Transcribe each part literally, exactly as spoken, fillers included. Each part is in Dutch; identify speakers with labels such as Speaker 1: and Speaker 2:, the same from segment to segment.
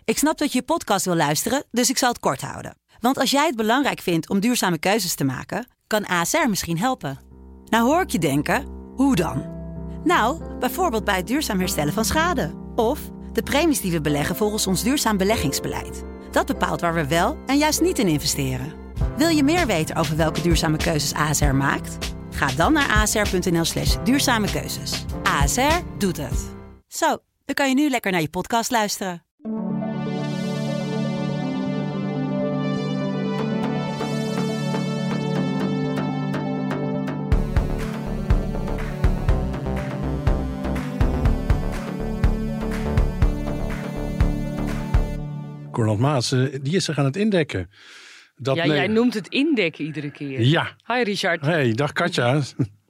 Speaker 1: Ik snap dat je je podcast wil luisteren, dus ik zal het kort houden. Want als jij het belangrijk vindt om duurzame keuzes te maken, kan A S R misschien helpen. Nou hoor ik je denken, hoe dan? Nou, bijvoorbeeld bij het duurzaam herstellen van schade. Of de premies die we beleggen volgens ons duurzaam beleggingsbeleid. Dat bepaalt waar we wel en juist niet in investeren. Wil je meer weten over welke duurzame keuzes A S R maakt? Ga dan naar asr.nl slash duurzame keuzes. A S R doet het. Zo, dan kan je nu lekker naar je podcast luisteren.
Speaker 2: Cornald Maas, die is zich aan het indekken. Dat
Speaker 3: ja,
Speaker 2: nee...
Speaker 3: jij noemt het indekken iedere keer.
Speaker 2: Ja.
Speaker 3: Hi Richard.
Speaker 2: Hey, dag Katja.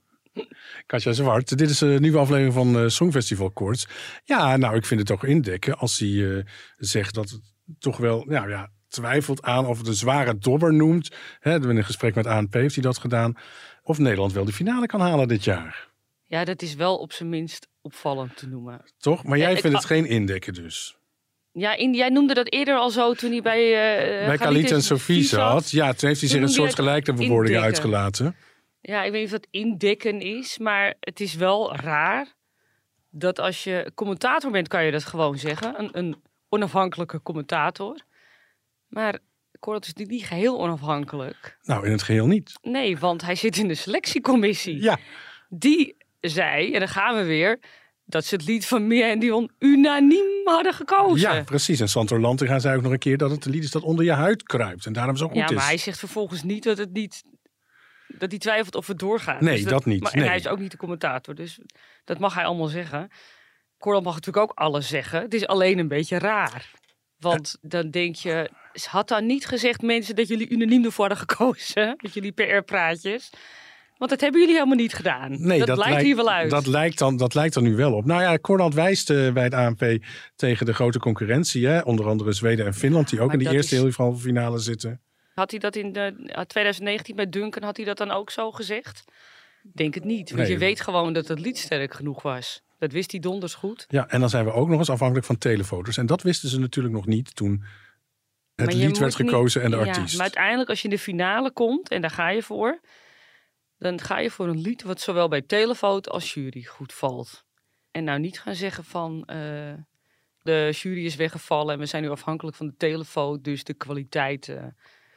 Speaker 2: Katja Zwart. Dit is een nieuwe aflevering van uh, Songfestival Koorts. Ja, nou, ik vind het toch indekken als hij uh, zegt dat het toch wel, nou ja, twijfelt aan of het een zware dobber noemt. Hè, in een gesprek met A N P heeft hij dat gedaan. Of Nederland wel de finale kan halen dit jaar.
Speaker 3: Ja, dat is wel op zijn minst opvallend te noemen.
Speaker 2: Toch? Maar jij
Speaker 3: ja,
Speaker 2: vindt
Speaker 3: ik,
Speaker 2: het geen indekken dus?
Speaker 3: Ja, in, jij noemde dat eerder al zo toen hij bij... Uh,
Speaker 2: bij Khalid en Sophie zat. Ja, toen heeft hij zich een soort gelijke bewoordingen uitgelaten.
Speaker 3: Ja, ik weet niet of dat indekken is, maar het is wel raar dat als je commentator bent, kan je dat gewoon zeggen. Een, een onafhankelijke commentator. Maar Cornald is niet geheel onafhankelijk.
Speaker 2: Nou, in het geheel niet.
Speaker 3: Nee, want hij zit in de selectiecommissie.
Speaker 2: Ja.
Speaker 3: Die zei, en dan gaan we weer, dat ze het lied van Mia en Dion unaniem hadden gekozen.
Speaker 2: Ja, precies. En Santor Lantinga zei ook nog een keer dat het een lied is dat onder je huid kruipt. En daarom zo goed is.
Speaker 3: Ja, maar hij zegt vervolgens niet dat het niet... dat hij twijfelt of het doorgaat.
Speaker 2: Nee,
Speaker 3: dus dat,
Speaker 2: dat niet.
Speaker 3: Maar,
Speaker 2: nee.
Speaker 3: En hij is ook niet de commentator, dus dat mag hij allemaal zeggen. Cornald mag natuurlijk ook alles zeggen. Het is alleen een beetje raar. Want uh, dan denk je, had dan niet gezegd mensen dat jullie unaniem ervoor hadden gekozen? Met jullie P R-praatjes. Want dat hebben jullie helemaal niet gedaan.
Speaker 2: Nee,
Speaker 3: dat,
Speaker 2: dat
Speaker 3: lijkt
Speaker 2: lijkt
Speaker 3: hier wel uit.
Speaker 2: Dat lijkt, dan, dat lijkt er nu wel op. Nou ja, Cornald wijst uh, bij het A N P tegen de grote concurrentie. Hè? Onder andere Zweden en Finland, die ook
Speaker 3: maar
Speaker 2: in de eerste
Speaker 3: is...
Speaker 2: halve finale zitten.
Speaker 3: Had hij dat in de, twintig negentien bij Duncan, had hij dat dan ook zo gezegd? Denk het niet. Want nee. Je weet gewoon dat het lied sterk genoeg was. Dat wist hij donders goed.
Speaker 2: Ja, en dan zijn we ook nog eens afhankelijk van telefoto's. En dat wisten ze natuurlijk nog niet toen het lied werd gekozen niet, en de
Speaker 3: ja,
Speaker 2: artiest.
Speaker 3: Maar uiteindelijk als je in de finale komt, en daar ga je voor, dan ga je voor een lied wat zowel bij telefoto als jury goed valt. En nou niet gaan zeggen van uh, de jury is weggevallen en we zijn nu afhankelijk van de telefoto, dus de kwaliteit... Uh,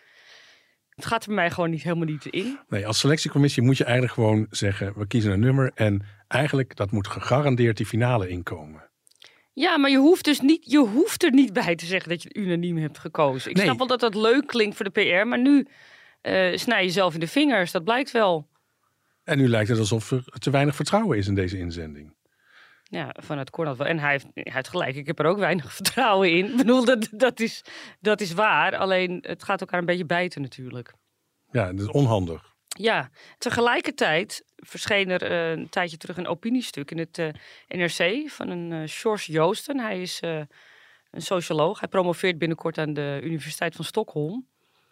Speaker 3: Het gaat er bij mij gewoon niet helemaal niet in.
Speaker 2: Nee, als selectiecommissie moet je eigenlijk gewoon zeggen, we kiezen een nummer en eigenlijk dat moet gegarandeerd die finale inkomen.
Speaker 3: Ja, maar je hoeft dus niet, je hoeft er niet bij te zeggen dat je het unaniem hebt gekozen. Ik
Speaker 2: nee.
Speaker 3: snap wel dat dat leuk klinkt voor de P R, maar nu uh, snij je zelf in de vingers, dat blijkt wel.
Speaker 2: En nu lijkt het alsof er te weinig vertrouwen is in deze inzending.
Speaker 3: Ja, vanuit Cornald wel. En hij heeft, hij heeft gelijk, ik heb er ook weinig vertrouwen in. Ik bedoel, dat, dat, is, dat is waar. Alleen, het gaat elkaar een beetje bijten natuurlijk.
Speaker 2: Ja, dat is onhandig.
Speaker 3: Ja, tegelijkertijd verscheen er uh, een tijdje terug een opiniestuk in het uh, N R C van een uh, George Joosten. Hij is uh, een socioloog. Hij promoveert binnenkort aan de Universiteit van Stockholm.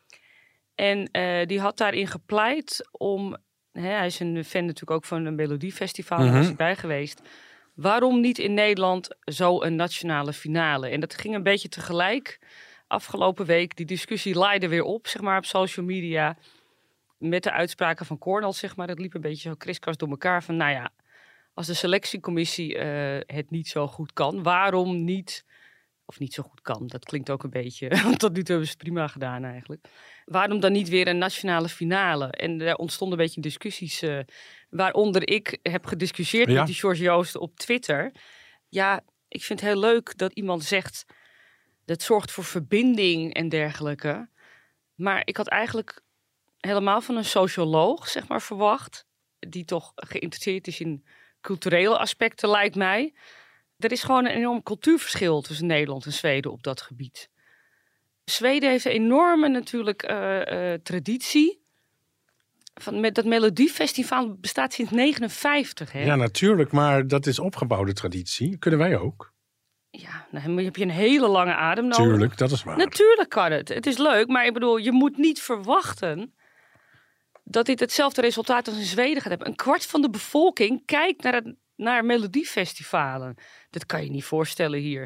Speaker 3: En uh, die had daarin gepleit om... Hè, hij is een fan natuurlijk ook van een Melodiefestival. Mm-hmm. Daar was hij bij geweest. Waarom niet in Nederland zo een nationale finale? En dat ging een beetje tegelijk. Afgelopen week, die discussie laaide weer op, zeg maar, op social media. Met de uitspraken van Cornald, zeg maar. Het liep een beetje zo kriskras door elkaar. Van, nou ja, als de selectiecommissie uh, het niet zo goed kan, waarom niet... Of niet zo goed kan, dat klinkt ook een beetje... Want tot nu toe hebben ze het prima gedaan eigenlijk. Waarom dan niet weer een nationale finale? En er ontstonden een beetje discussies... Uh, waaronder ik heb gediscussieerd ja. met die George Joosten op Twitter. Ja, ik vind het heel leuk dat iemand zegt... dat zorgt voor verbinding en dergelijke. Maar ik had eigenlijk helemaal van een socioloog, zeg maar, verwacht... die toch geïnteresseerd is in culturele aspecten, lijkt mij... Er is gewoon een enorm cultuurverschil tussen Nederland en Zweden op dat gebied. Zweden heeft een enorme natuurlijk uh, uh, traditie. Van, met dat Melodiefestival bestaat sinds negenenvijftig. Hè?
Speaker 2: Ja, natuurlijk, maar dat is opgebouwde traditie. Kunnen wij ook.
Speaker 3: Ja, dan heb je een hele lange adem nodig.
Speaker 2: Tuurlijk, dat is waar.
Speaker 3: Natuurlijk kan het. Het is leuk, maar ik bedoel, je moet niet verwachten... dat dit hetzelfde resultaat als in Zweden gaat hebben. Een kwart van de bevolking kijkt naar het... naar melodiefestivalen. Dat kan je niet voorstellen hier.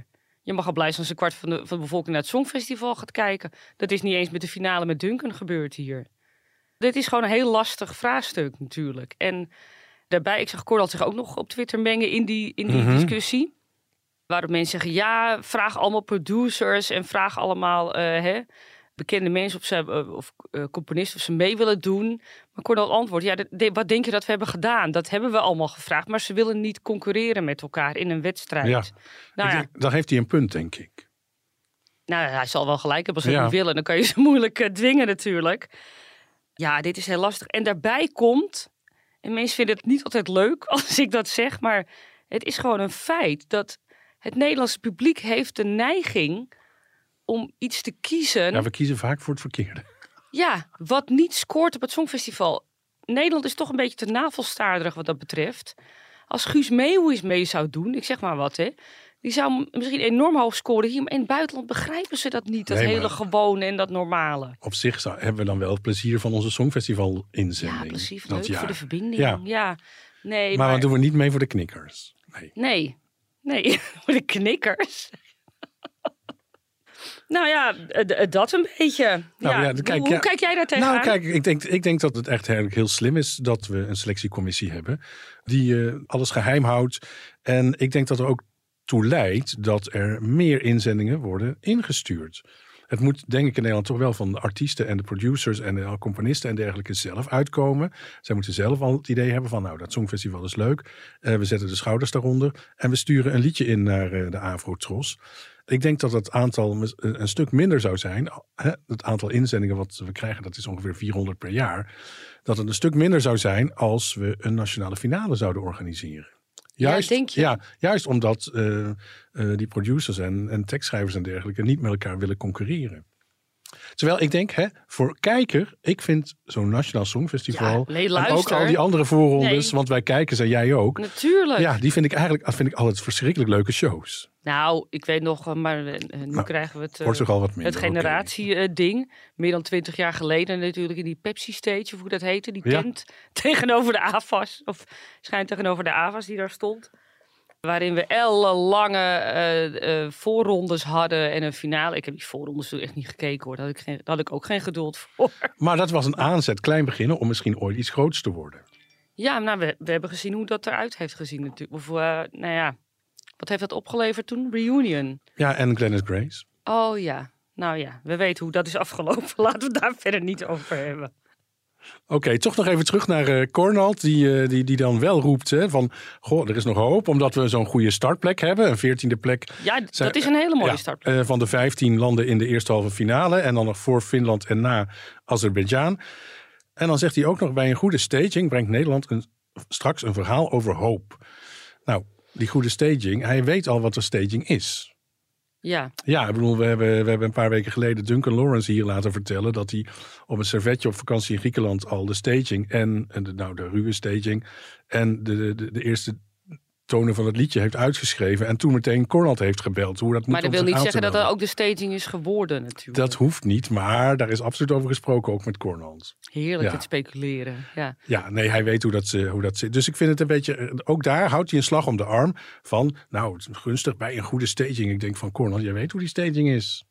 Speaker 3: Je mag al blij zijn als een kwart van de, van de bevolking naar het Songfestival gaat kijken. Dat is niet eens met de finale met Duncan gebeurd hier. Dit is gewoon een heel lastig vraagstuk natuurlijk. En daarbij, ik zag Cornald zich ook nog op Twitter mengen in die, in die mm-hmm. discussie. Waarop mensen zeggen, ja, vraag allemaal producers en vraag allemaal uh, hè, bekende mensen of, ze, uh, of uh, componisten of ze mee willen doen. Maar Cornald antwoordt, ja, de, de, wat denk je dat we hebben gedaan? Dat hebben we allemaal gevraagd, maar ze willen niet concurreren met elkaar in een wedstrijd.
Speaker 2: Ja,
Speaker 3: nou, ja.
Speaker 2: denk, dan heeft hij een punt, denk ik.
Speaker 3: Nou, hij zal wel gelijk hebben als ze
Speaker 2: ja.
Speaker 3: niet willen. Dan kan je ze moeilijk uh, dwingen natuurlijk. Ja, dit is heel lastig. En daarbij komt, en mensen vinden het niet altijd leuk als ik dat zeg, maar het is gewoon een feit dat het Nederlandse publiek heeft de neiging om iets te kiezen.
Speaker 2: Ja, we kiezen vaak voor het verkeerde.
Speaker 3: Ja, wat niet scoort op het Songfestival. Nederland is toch een beetje te navelstaarderig wat dat betreft. Als Guus Meeuwis mee zou doen, ik zeg maar wat, hè. Die zou misschien enorm hoog scoren hier. Maar in het buitenland begrijpen ze dat niet. Dat nee, hele gewone en dat normale.
Speaker 2: Op zich zou, hebben we dan wel het plezier van onze Songfestival-inzending.
Speaker 3: Ja, plezier.
Speaker 2: Dat
Speaker 3: Leuk
Speaker 2: jaar.
Speaker 3: Voor de verbinding.
Speaker 2: Ja.
Speaker 3: ja. Nee,
Speaker 2: maar,
Speaker 3: maar
Speaker 2: dan doen we niet mee voor de knikkers. Nee.
Speaker 3: Nee. Nee, voor de knikkers. Nou ja, dat een beetje.
Speaker 2: Nou,
Speaker 3: ja.
Speaker 2: Ja, kijk,
Speaker 3: hoe,
Speaker 2: ja.
Speaker 3: hoe kijk jij daar tegenaan?
Speaker 2: Nou, kijk, ik denk, ik denk dat het echt eigenlijk heel slim is dat we een selectiecommissie hebben die uh, alles geheim houdt. En ik denk dat er ook toe leidt dat er meer inzendingen worden ingestuurd. Het moet, denk ik, in Nederland toch wel van de artiesten en de producers en de componisten en dergelijke zelf uitkomen. Zij moeten zelf al het idee hebben van, nou, dat Songfestival is leuk. Uh, we zetten de schouders daaronder en we sturen een liedje in naar uh, de Afro-Tros. Ik denk dat het aantal een stuk minder zou zijn. Hè? Het aantal inzendingen wat we krijgen, dat is ongeveer vierhonderd per jaar. Dat het een stuk minder zou zijn als we een nationale finale zouden organiseren. Juist,
Speaker 3: ja, denk je?
Speaker 2: Ja, juist omdat uh, uh, die producers en, en tekstschrijvers en dergelijke niet met elkaar willen concurreren. Terwijl ik denk, hè, voor kijker, ik vind zo'n Nationaal Songfestival
Speaker 3: ja, nee,
Speaker 2: en ook al die andere voorrondes, nee. want wij kijken en jij ook.
Speaker 3: Natuurlijk.
Speaker 2: Ja, die vind ik eigenlijk vind ik altijd verschrikkelijk leuke shows.
Speaker 3: Nou, ik weet nog, maar nu nou, krijgen we het, uh,
Speaker 2: Portugal wat minder,
Speaker 3: het generatie-ding. Okay. Meer dan twintig jaar geleden natuurlijk in die Pepsi-stage, of hoe dat heette. Die tent ja. tegenover de A F A S, of schijnt tegenover de A F A S die daar stond. Waarin we ellenlange uh, uh, voorrondes hadden en een finale. Ik heb die voorrondes toen echt niet gekeken hoor. Daar had ik, geen, daar had ik ook geen geduld voor.
Speaker 2: Maar dat was een aanzet, klein beginnen, om misschien ooit iets groots te worden.
Speaker 3: Ja, nou, we, we hebben gezien hoe dat eruit heeft gezien natuurlijk. Of, uh, nou ja, wat heeft dat opgeleverd toen? Reunion.
Speaker 2: Ja, en Glennis Grace.
Speaker 3: Oh ja, nou ja, we weten hoe dat is afgelopen. Laten we het daar verder niet over hebben.
Speaker 2: Oké, okay, toch nog even terug naar uh, Cornald, die, uh, die, die dan wel roept hè, van, goh, er is nog hoop, omdat we zo'n goede startplek hebben. Een veertiende plek.
Speaker 3: Ja, zijn, dat is een hele mooie
Speaker 2: ja,
Speaker 3: startplek.
Speaker 2: Uh, van de vijftien landen in de eerste halve finale en dan nog voor Finland en na Azerbeidzjan. En dan zegt hij ook nog, bij een goede staging brengt Nederland een, straks een verhaal over hoop. Nou, die goede staging, hij weet al wat de staging is.
Speaker 3: Ja.
Speaker 2: Ja, ik bedoel, we hebben, we hebben een paar weken geleden Duncan Lawrence hier laten vertellen dat hij op een servetje op vakantie in Griekenland al de staging en, en de, nou, de ruwe staging en de, de, de eerste tonen van het liedje heeft uitgeschreven en toen meteen Cornald heeft gebeld. Hoe dat moet.
Speaker 3: Maar dat wil niet zeggen dat dat ook de staging is geworden natuurlijk.
Speaker 2: Dat hoeft niet, maar daar is absoluut over gesproken, ook met Cornald.
Speaker 3: Heerlijk
Speaker 2: ja.
Speaker 3: het speculeren. Ja.
Speaker 2: ja, nee, hij weet hoe dat, hoe dat zit. Dus ik vind het een beetje, ook daar houdt hij een slag om de arm van, nou, het is gunstig bij een goede staging. Ik denk van Cornald, jij weet hoe die staging is.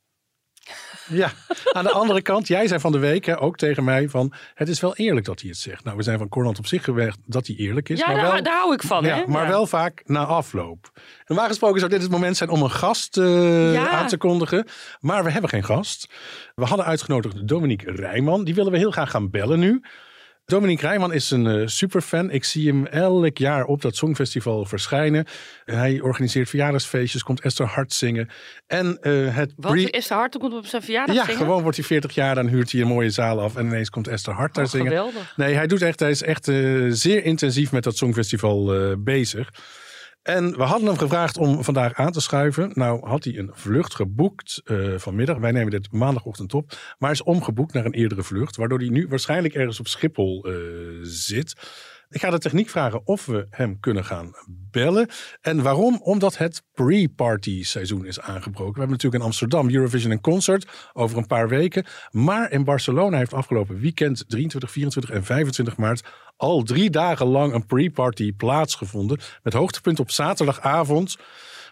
Speaker 2: Ja, aan de andere kant, jij zei van de week hè, ook tegen mij van, het is wel eerlijk dat hij het zegt. Nou, we zijn van Cornald op zich gewerkt dat hij eerlijk is.
Speaker 3: Ja,
Speaker 2: maar
Speaker 3: daar,
Speaker 2: wel,
Speaker 3: daar hou ik van.
Speaker 2: Ja,
Speaker 3: hè?
Speaker 2: maar
Speaker 3: ja.
Speaker 2: wel vaak na afloop. Normaal gesproken zou dit het moment zijn om een gast uh, ja. aan te kondigen. Maar we hebben geen gast. We hadden uitgenodigd Dominique Rijman. Die willen we heel graag gaan bellen nu. Dominique Rijman is een uh, superfan. Ik zie hem elk jaar op dat Songfestival verschijnen. Uh, hij organiseert verjaardagsfeestjes, komt Esther Hart zingen. En uh, het
Speaker 3: Wat? Pre- Esther Hart komt op zijn verjaardag
Speaker 2: ja,
Speaker 3: zingen?
Speaker 2: Ja, gewoon wordt hij veertig jaar, dan huurt hij een mooie zaal af. En ineens komt Esther Hart daar
Speaker 3: oh,
Speaker 2: zingen.
Speaker 3: Geweldig.
Speaker 2: Nee, hij doet echt, hij is echt uh, zeer intensief met dat Songfestival uh, bezig. En we hadden hem gevraagd om vandaag aan te schuiven. Nou had hij een vlucht geboekt uh, vanmiddag. Wij nemen dit maandagochtend op. Maar hij is omgeboekt naar een eerdere vlucht. Waardoor hij nu waarschijnlijk ergens op Schiphol uh, zit. Ik ga de techniek vragen of we hem kunnen gaan bellen. En waarom? Omdat het pre-party seizoen is aangebroken. We hebben natuurlijk in Amsterdam Eurovision en Concert over een paar weken. Maar in Barcelona heeft afgelopen weekend drieëntwintig, vierentwintig en vijfentwintig maart... al drie dagen lang een pre-party plaatsgevonden. Met hoogtepunt op zaterdagavond.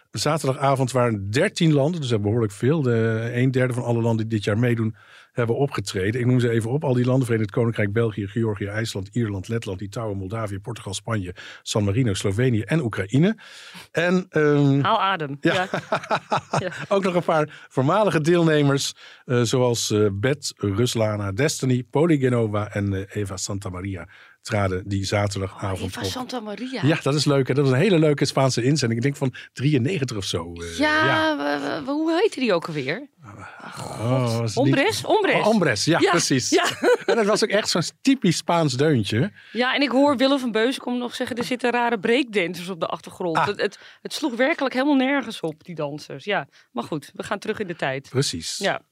Speaker 2: zaterdagavond waren dertien landen, dus dat is behoorlijk veel. De een derde van alle landen die dit jaar meedoen, hebben opgetreden. Ik noem ze even op. Al die landen: Verenigd Koninkrijk, België, Georgië, IJsland, Ierland, Letland, Litouwen, Moldavië, Portugal, Spanje, San Marino, Slovenië en Oekraïne. En, um,
Speaker 3: Haal adem.
Speaker 2: Ja.
Speaker 3: Ja. Ja.
Speaker 2: Ook nog een paar voormalige deelnemers, uh, zoals uh, Bet, Ruslana, Destiny, Polygenova en uh, Eva Santa Maria traden die zaterdagavond
Speaker 3: Oh, Eva
Speaker 2: op.
Speaker 3: Santa Maria.
Speaker 2: Ja, dat is leuk. Hè? Dat was een hele leuke Spaanse inzending. Ik denk van drieënnegentig of zo. Uh,
Speaker 3: Ja,
Speaker 2: ja.
Speaker 3: w- w- hoe heette die ook alweer?
Speaker 2: Oh, was het
Speaker 3: Ombres?
Speaker 2: niet-
Speaker 3: Ombres.
Speaker 2: Oh, Ombres, ja,
Speaker 3: Ja,
Speaker 2: precies.
Speaker 3: ja.
Speaker 2: En dat was ook echt zo'n typisch Spaans deuntje.
Speaker 3: Ja, en ik hoor Willem van Beuzenkom nog zeggen, er zitten rare breakdancers op de achtergrond.
Speaker 2: Ah.
Speaker 3: Het, het, het sloeg werkelijk helemaal nergens op, die dansers. Ja, maar goed, we gaan terug in de tijd.
Speaker 2: Precies.
Speaker 3: Ja.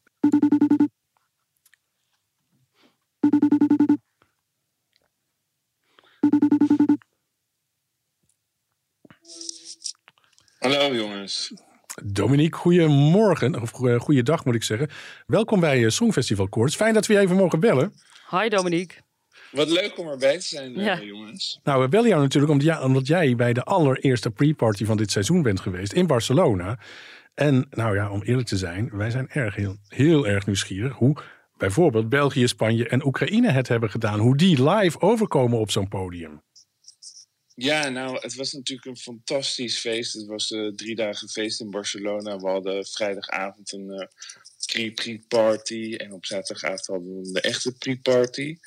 Speaker 4: Hallo jongens.
Speaker 2: Dominique, goedemorgen. Of uh, goeiedag moet ik zeggen. Welkom bij uh, Songfestival Koorts. Fijn dat we je even mogen bellen.
Speaker 3: Hi Dominique.
Speaker 4: Wat leuk om erbij te zijn, uh,
Speaker 3: Ja.
Speaker 4: jongens.
Speaker 2: Nou, we bellen jou natuurlijk omdat, ja, omdat jij bij de allereerste pre-party van dit seizoen bent geweest in Barcelona. En nou ja, om eerlijk te zijn, wij zijn erg heel, heel erg nieuwsgierig hoe bijvoorbeeld België, Spanje en Oekraïne het hebben gedaan. Hoe die live overkomen op zo'n podium.
Speaker 4: Ja, nou, het was natuurlijk een fantastisch feest. Het was uh, drie dagen feest in Barcelona. We hadden vrijdagavond een uh, pre-pre-party. En op zaterdagavond hadden we de echte pre-party.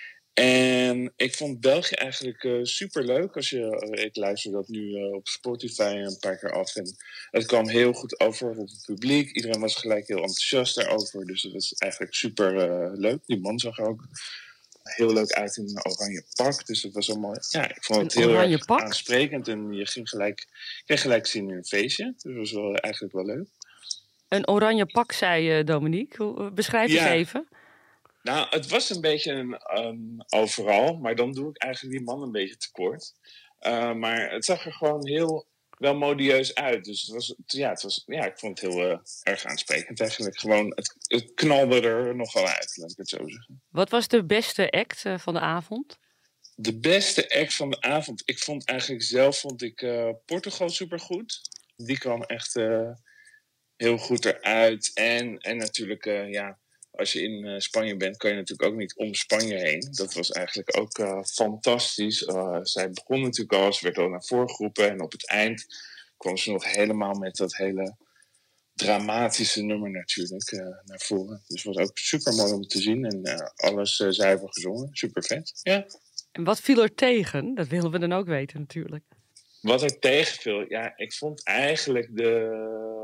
Speaker 4: En ik vond België eigenlijk uh, superleuk. Als je, uh, ik luister dat nu uh, op Spotify een paar keer af. En het kwam heel goed over op het publiek. Iedereen was gelijk heel enthousiast daarover. Dus het was eigenlijk super uh, leuk. Die man zag er ook heel leuk uit in een oranje pak. Dus dat was allemaal, ja, ik vond het
Speaker 3: Een
Speaker 4: heel
Speaker 3: oranje
Speaker 4: erg
Speaker 3: pak?
Speaker 4: aansprekend. En je ging gelijk, kreeg gelijk zin in een feestje. Dus dat was wel, eigenlijk wel leuk.
Speaker 3: Een oranje pak, zei uh, Dominique. Hoe- Beschrijf
Speaker 4: Ja.
Speaker 3: eens even.
Speaker 4: Nou, het was een beetje een, een overal, maar dan doe ik eigenlijk die man een beetje tekort. Uh, maar het zag er gewoon heel wel modieus uit. Dus het was, ja, het was, ja, ik vond het heel uh, erg aansprekend eigenlijk. Gewoon, het, het knalde er nogal uit, laat ik het zo zeggen.
Speaker 3: Wat was de beste act uh, van de avond?
Speaker 4: De beste act van de avond, ik vond eigenlijk zelf vond ik uh, Portugal supergoed. Die kwam echt uh, heel goed eruit. En, en natuurlijk, uh, ja, als je in uh, Spanje bent, kan je natuurlijk ook niet om Spanje heen. Dat was eigenlijk ook uh, fantastisch. Uh, zij begon natuurlijk al, ze werd al naar voren geroepen. En op het eind kwam ze nog helemaal met dat hele dramatische nummer natuurlijk uh, naar voren. Dus het was ook super mooi om te zien. En uh, alles uh, zuiver gezongen. Super vet. Ja.
Speaker 3: En wat viel er tegen? Dat willen we dan ook weten natuurlijk.
Speaker 4: Wat er tegenviel, ja, ik vond eigenlijk de,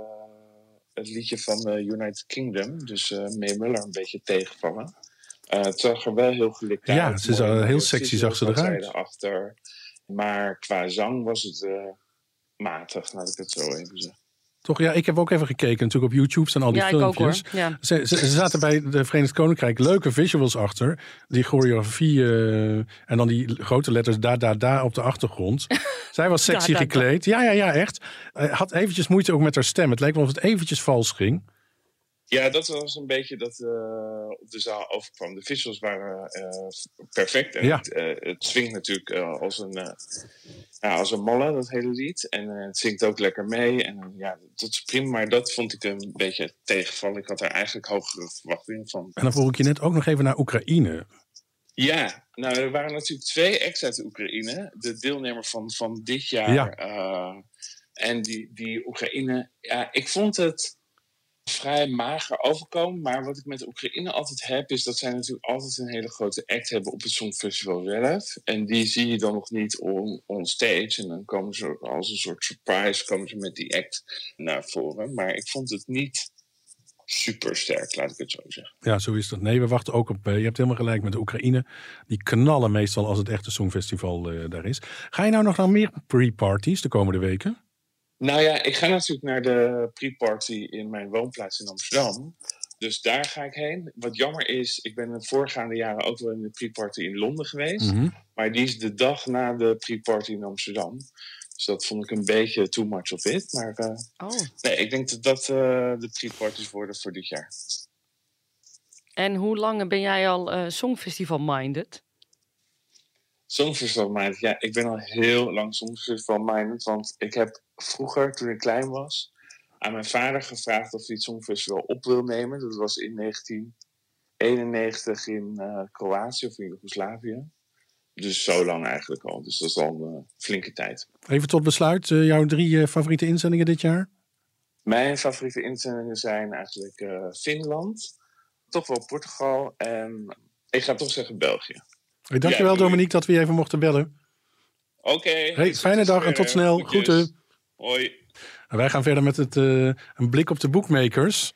Speaker 4: het liedje van uh, United Kingdom, dus uh, Mae Muller, een beetje tegenvallen. Uh, het zag er wel heel gelikt uit.
Speaker 2: Ja, ze is
Speaker 4: Mooi,
Speaker 2: al heel
Speaker 4: mooie
Speaker 2: sexy,
Speaker 4: titel
Speaker 2: zag ze
Speaker 4: had zij
Speaker 2: eruit.
Speaker 4: erachter. Maar qua zang was het uh, matig, laat ik het zo even zeggen.
Speaker 2: Toch, ja, ik heb ook even gekeken. Natuurlijk op YouTube staan al die
Speaker 3: Ja, ik ook
Speaker 2: filmpjes.
Speaker 3: hoor. Ja.
Speaker 2: Ze, ze, ze zaten bij de Verenigd Koninkrijk leuke visuals achter. Die choreografie uh, en dan die grote letters da da da op de achtergrond. Zij was sexy
Speaker 3: Da, da, da.
Speaker 2: gekleed. Ja, ja, ja, echt. Uh, had eventjes moeite ook met haar stem. Het leek wel of het eventjes vals ging.
Speaker 4: Ja, dat was een beetje dat uh, op de zaal overkwam. De visuals waren uh, perfect. En
Speaker 2: Ja.
Speaker 4: het, uh, het swingt natuurlijk uh, als, een, uh, ja, als een malle, dat hele lied. En uh, het zingt ook lekker mee. En uh, ja, dat is prima. Maar dat vond ik een beetje tegenvallen. Ik had er eigenlijk hogere verwachtingen van.
Speaker 2: En dan vroeg ik je net ook nog even naar Oekraïne.
Speaker 4: Ja, nou, er waren natuurlijk twee acts uit de Oekraïne. De deelnemer van, van dit jaar.
Speaker 2: Ja.
Speaker 4: Uh, en die, die Oekraïne, ja, ik vond het vrij mager overkomen. Maar wat ik met de Oekraïne altijd heb, is dat zij natuurlijk altijd een hele grote act hebben op het Songfestival zelf. En die zie je dan nog niet on, on stage. En dan komen ze als een soort surprise komen ze met die act naar voren. Maar ik vond het niet super sterk, laat ik het zo zeggen.
Speaker 2: Ja, zo is dat. Nee, we wachten ook op... Uh, je hebt helemaal gelijk met de Oekraïne. Die knallen meestal als het echte Songfestival uh, daar is. Ga je nou nog naar meer pre-parties de komende weken?
Speaker 4: Nou ja, ik ga natuurlijk naar de pre-party in mijn woonplaats in Amsterdam. Dus daar ga ik heen. Wat jammer is, ik ben de voorgaande jaren ook wel in de pre-party in Londen geweest.
Speaker 2: Mm-hmm.
Speaker 4: Maar die is de dag na de pre-party in Amsterdam. Dus dat vond ik een beetje too much of it. Maar uh,
Speaker 3: Oh.
Speaker 4: nee, ik denk dat dat uh, de pre-parties worden voor dit jaar.
Speaker 3: En hoe lang ben jij al uh, Songfestival-minded?
Speaker 4: Songfestival minded, ja, ik ben al heel lang Songfestival minded. Want ik heb vroeger, toen ik klein was, aan mijn vader gevraagd of hij het Songfestival op wil nemen. Dat was in negentien eenennegentig in uh, Kroatië of in Joegoslavië. Dus zo lang eigenlijk al. Dus dat is al een uh, flinke tijd.
Speaker 2: Even tot besluit, uh, jouw drie uh, favoriete inzendingen dit jaar?
Speaker 4: Mijn favoriete inzendingen zijn eigenlijk uh, Finland, toch wel Portugal en ik ga toch zeggen België.
Speaker 2: Hey, dankjewel
Speaker 4: ja,
Speaker 2: Dominique dat we je even mochten bellen.
Speaker 4: Oké. Okay,
Speaker 2: hey, fijne dag en tot snel. Groeten.
Speaker 4: Hoi.
Speaker 2: En wij gaan verder met het, uh, een blik op de bookmakers.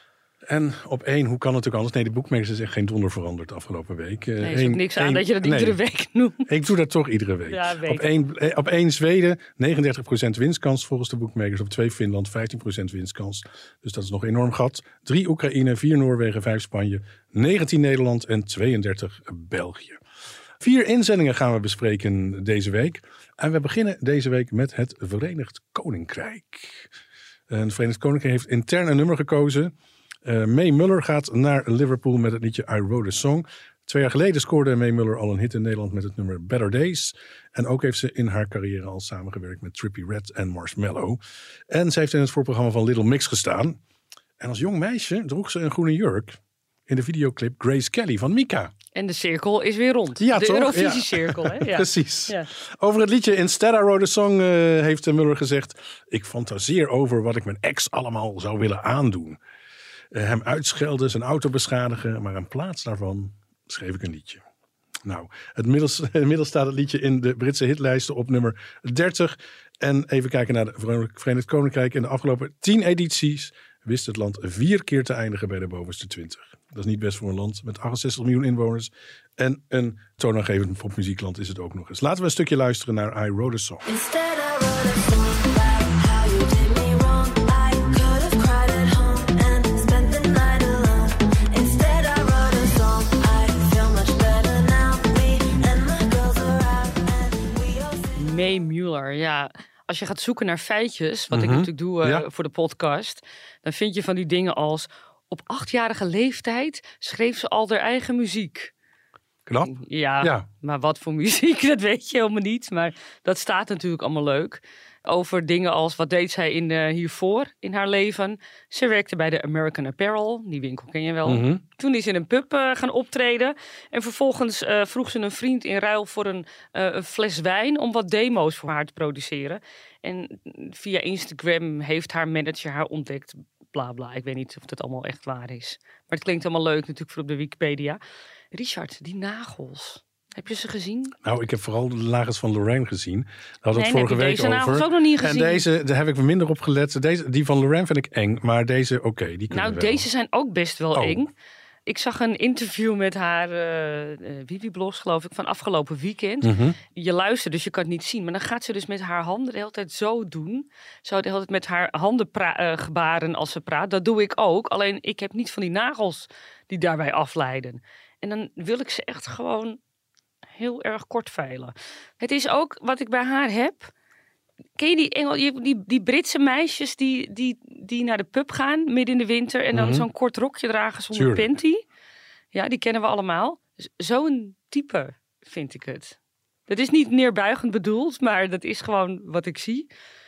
Speaker 2: En op één, hoe kan het ook anders? Nee, de bookmakers is echt geen donder veranderd afgelopen week. Uh,
Speaker 3: nee, er is ook niks aan één, dat je dat nee, iedere week noemt.
Speaker 2: Ik doe dat toch iedere week.
Speaker 3: Ja,
Speaker 2: op, één, op één Zweden, negenendertig procent winstkans volgens de bookmakers. Op twee Finland, vijftien procent winstkans. Dus dat is nog een enorm gat. drie Oekraïne, vier Noorwegen, vijf Spanje, negentien Nederland en tweeëndertig België. Vier inzendingen gaan we bespreken deze week. En we beginnen deze week met het Verenigd Koninkrijk. Het Verenigd Koninkrijk heeft intern een nummer gekozen. Uh, Mae Muller gaat naar Liverpool met het liedje I Wrote a Song. Twee jaar geleden scoorde Mae Muller al een hit in Nederland met het nummer Better Days. En ook heeft ze in haar carrière al samengewerkt met Trippie Redd en Marshmello. En ze heeft in het voorprogramma van Little Mix gestaan. En als jong meisje droeg ze een groene jurk in de videoclip Grace Kelly van Mika.
Speaker 3: En de cirkel is weer rond.
Speaker 2: Ja,
Speaker 3: de
Speaker 2: toch?
Speaker 3: Eurovisie-cirkel. Ja.
Speaker 2: Ja. Precies.
Speaker 3: Ja.
Speaker 2: Over het liedje Instead I Wrote a Song uh, heeft Muller gezegd: ik fantaseer over wat ik mijn ex allemaal zou willen aandoen. Uh, hem uitschelden, zijn auto beschadigen, maar in plaats daarvan schreef ik een liedje. Nou, het middels, inmiddels staat het liedje in de Britse hitlijsten op nummer dertig. En even kijken naar de Verenigd Koninkrijk. In de afgelopen tien edities wist het land vier keer te eindigen bij de bovenste twintig. Dat is niet best voor een land met achtenzestig miljoen inwoners. En een toonaangevend popmuziekland is het ook nog eens. Laten we een stukje luisteren naar I Wrote a Song.
Speaker 5: Instead I wrote a song about how you did me wrong. I could have cried at home and spent the night alone. Instead I wrote a song. I feel much better now. Me and my girls are out and we all sing.
Speaker 3: Mae Muller, ja. Als je gaat zoeken naar feitjes, wat
Speaker 2: Mm-hmm.
Speaker 3: ik natuurlijk doe uh,
Speaker 2: Ja.
Speaker 3: voor de podcast, dan vind je van die dingen als: op achtjarige leeftijd schreef ze al haar eigen muziek.
Speaker 2: Knap.
Speaker 3: Ja,
Speaker 2: Ja.
Speaker 3: maar wat voor muziek, dat weet je helemaal niet. Maar dat staat natuurlijk allemaal leuk. Over dingen als, wat deed zij in, uh, hiervoor in haar leven? Ze werkte bij de American Apparel, die winkel ken je wel.
Speaker 2: Mm-hmm.
Speaker 3: Toen is ze in een pub uh, gaan optreden. En vervolgens uh, vroeg ze een vriend in ruil voor een, uh, een fles wijn om wat demo's voor haar te produceren. En via Instagram heeft haar manager haar ontdekt. Bla bla, ik weet niet of dat allemaal echt waar is. Maar het klinkt allemaal leuk natuurlijk voor op de Wikipedia. Richard, die nagels. Heb je ze gezien?
Speaker 2: Nou, ik heb vooral de lagers van Lorraine gezien. Daar hadden we
Speaker 3: Nee,
Speaker 2: het vorige
Speaker 3: heb je
Speaker 2: week
Speaker 3: deze
Speaker 2: over.
Speaker 3: nagels ook nog niet
Speaker 2: En
Speaker 3: gezien?
Speaker 2: deze, daar heb ik minder op gelet. Deze, die van Lorraine vind ik eng, maar deze, oké, okay, die kunnen
Speaker 3: Nou,
Speaker 2: wel.
Speaker 3: deze zijn ook best wel
Speaker 2: Oh.
Speaker 3: eng. Ik zag een interview met haar uh, uh, Wiwi-blogs, geloof ik, van afgelopen weekend.
Speaker 2: Mm-hmm.
Speaker 3: Je luistert, dus je kan het niet zien. Maar dan gaat ze dus met haar handen de hele tijd zo doen. Zo de hele tijd met haar handen pra- uh, gebaren als ze praat. Dat doe ik ook. Alleen ik heb niet van die nagels die daarbij afleiden. En dan wil ik ze echt gewoon heel erg kort veilen. Het is ook wat ik bij haar heb. Ken je die, Engel, die, die Britse meisjes die, die, die naar de pub gaan midden in de winter en dan
Speaker 2: Mm-hmm.
Speaker 3: zo'n kort rokje dragen zonder
Speaker 2: Tuurlijk.
Speaker 3: panty? Ja, die kennen we allemaal. Z- Zo'n type vind ik het. Dat is niet neerbuigend bedoeld, maar dat is gewoon wat ik zie.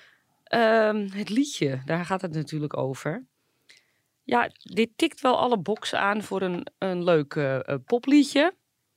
Speaker 3: Um, het liedje, daar gaat het natuurlijk over. Ja, dit tikt wel alle boxen aan voor een, een leuk uh, popliedje.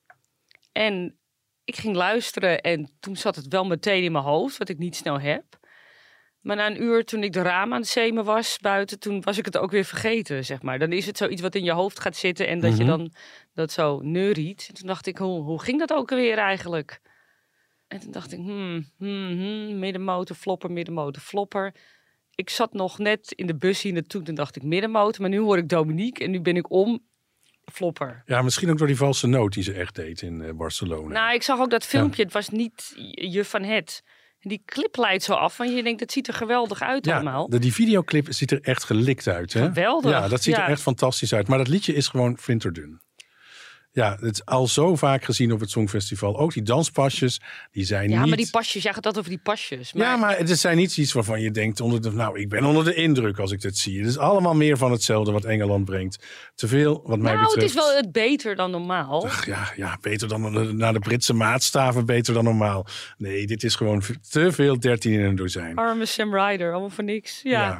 Speaker 3: En ik ging luisteren en toen zat het wel meteen in mijn hoofd, wat ik niet snel heb. Maar na een uur, toen ik de ramen aan het zemen was buiten, toen was ik het ook weer vergeten, zeg maar. Dan is het zoiets wat in je hoofd gaat zitten en dat
Speaker 2: Mm-hmm.
Speaker 3: je dan dat zo neuriet. En toen dacht ik, hoe, hoe ging dat ook alweer eigenlijk? En toen dacht ik, hmm, hmm, hmm, middenmotor, flopper, middenmotor, flopper. Ik zat nog net in de bus hier naartoe, toen dacht ik middenmotor. Maar nu hoor ik Dominique en nu ben ik om, flopper.
Speaker 2: Ja, misschien ook door die valse noot die ze echt deed in uh, Barcelona.
Speaker 3: Nou, ik zag ook dat filmpje, het was niet je van het. Die clip leidt zo af, want je denkt, het ziet er geweldig uit
Speaker 2: ja,
Speaker 3: allemaal.
Speaker 2: de, die videoclip ziet er echt gelikt uit. Hè?
Speaker 3: Geweldig.
Speaker 2: Ja, dat ziet
Speaker 3: ja.
Speaker 2: er echt fantastisch uit. Maar dat liedje is gewoon flinterdun. Ja, het is al zo vaak gezien op het Songfestival. Ook die danspasjes, die zijn
Speaker 3: Ja,
Speaker 2: niet...
Speaker 3: maar die pasjes, jij gaat dat over die pasjes. Maar...
Speaker 2: Ja, maar het zijn niet iets waarvan je denkt... Onder de, nou, ik ben onder de indruk als ik dit zie. Het is allemaal meer van hetzelfde wat Engeland brengt. Te veel, wat mij
Speaker 3: nou,
Speaker 2: betreft.
Speaker 3: het is wel het beter dan normaal.
Speaker 2: Ach, ja, ja, beter dan naar de Britse maatstaven, beter dan normaal. Nee, dit is gewoon te veel dertien in een dozijn.
Speaker 3: Arme Sam Ryder, allemaal voor niks. Ja.
Speaker 2: Ja.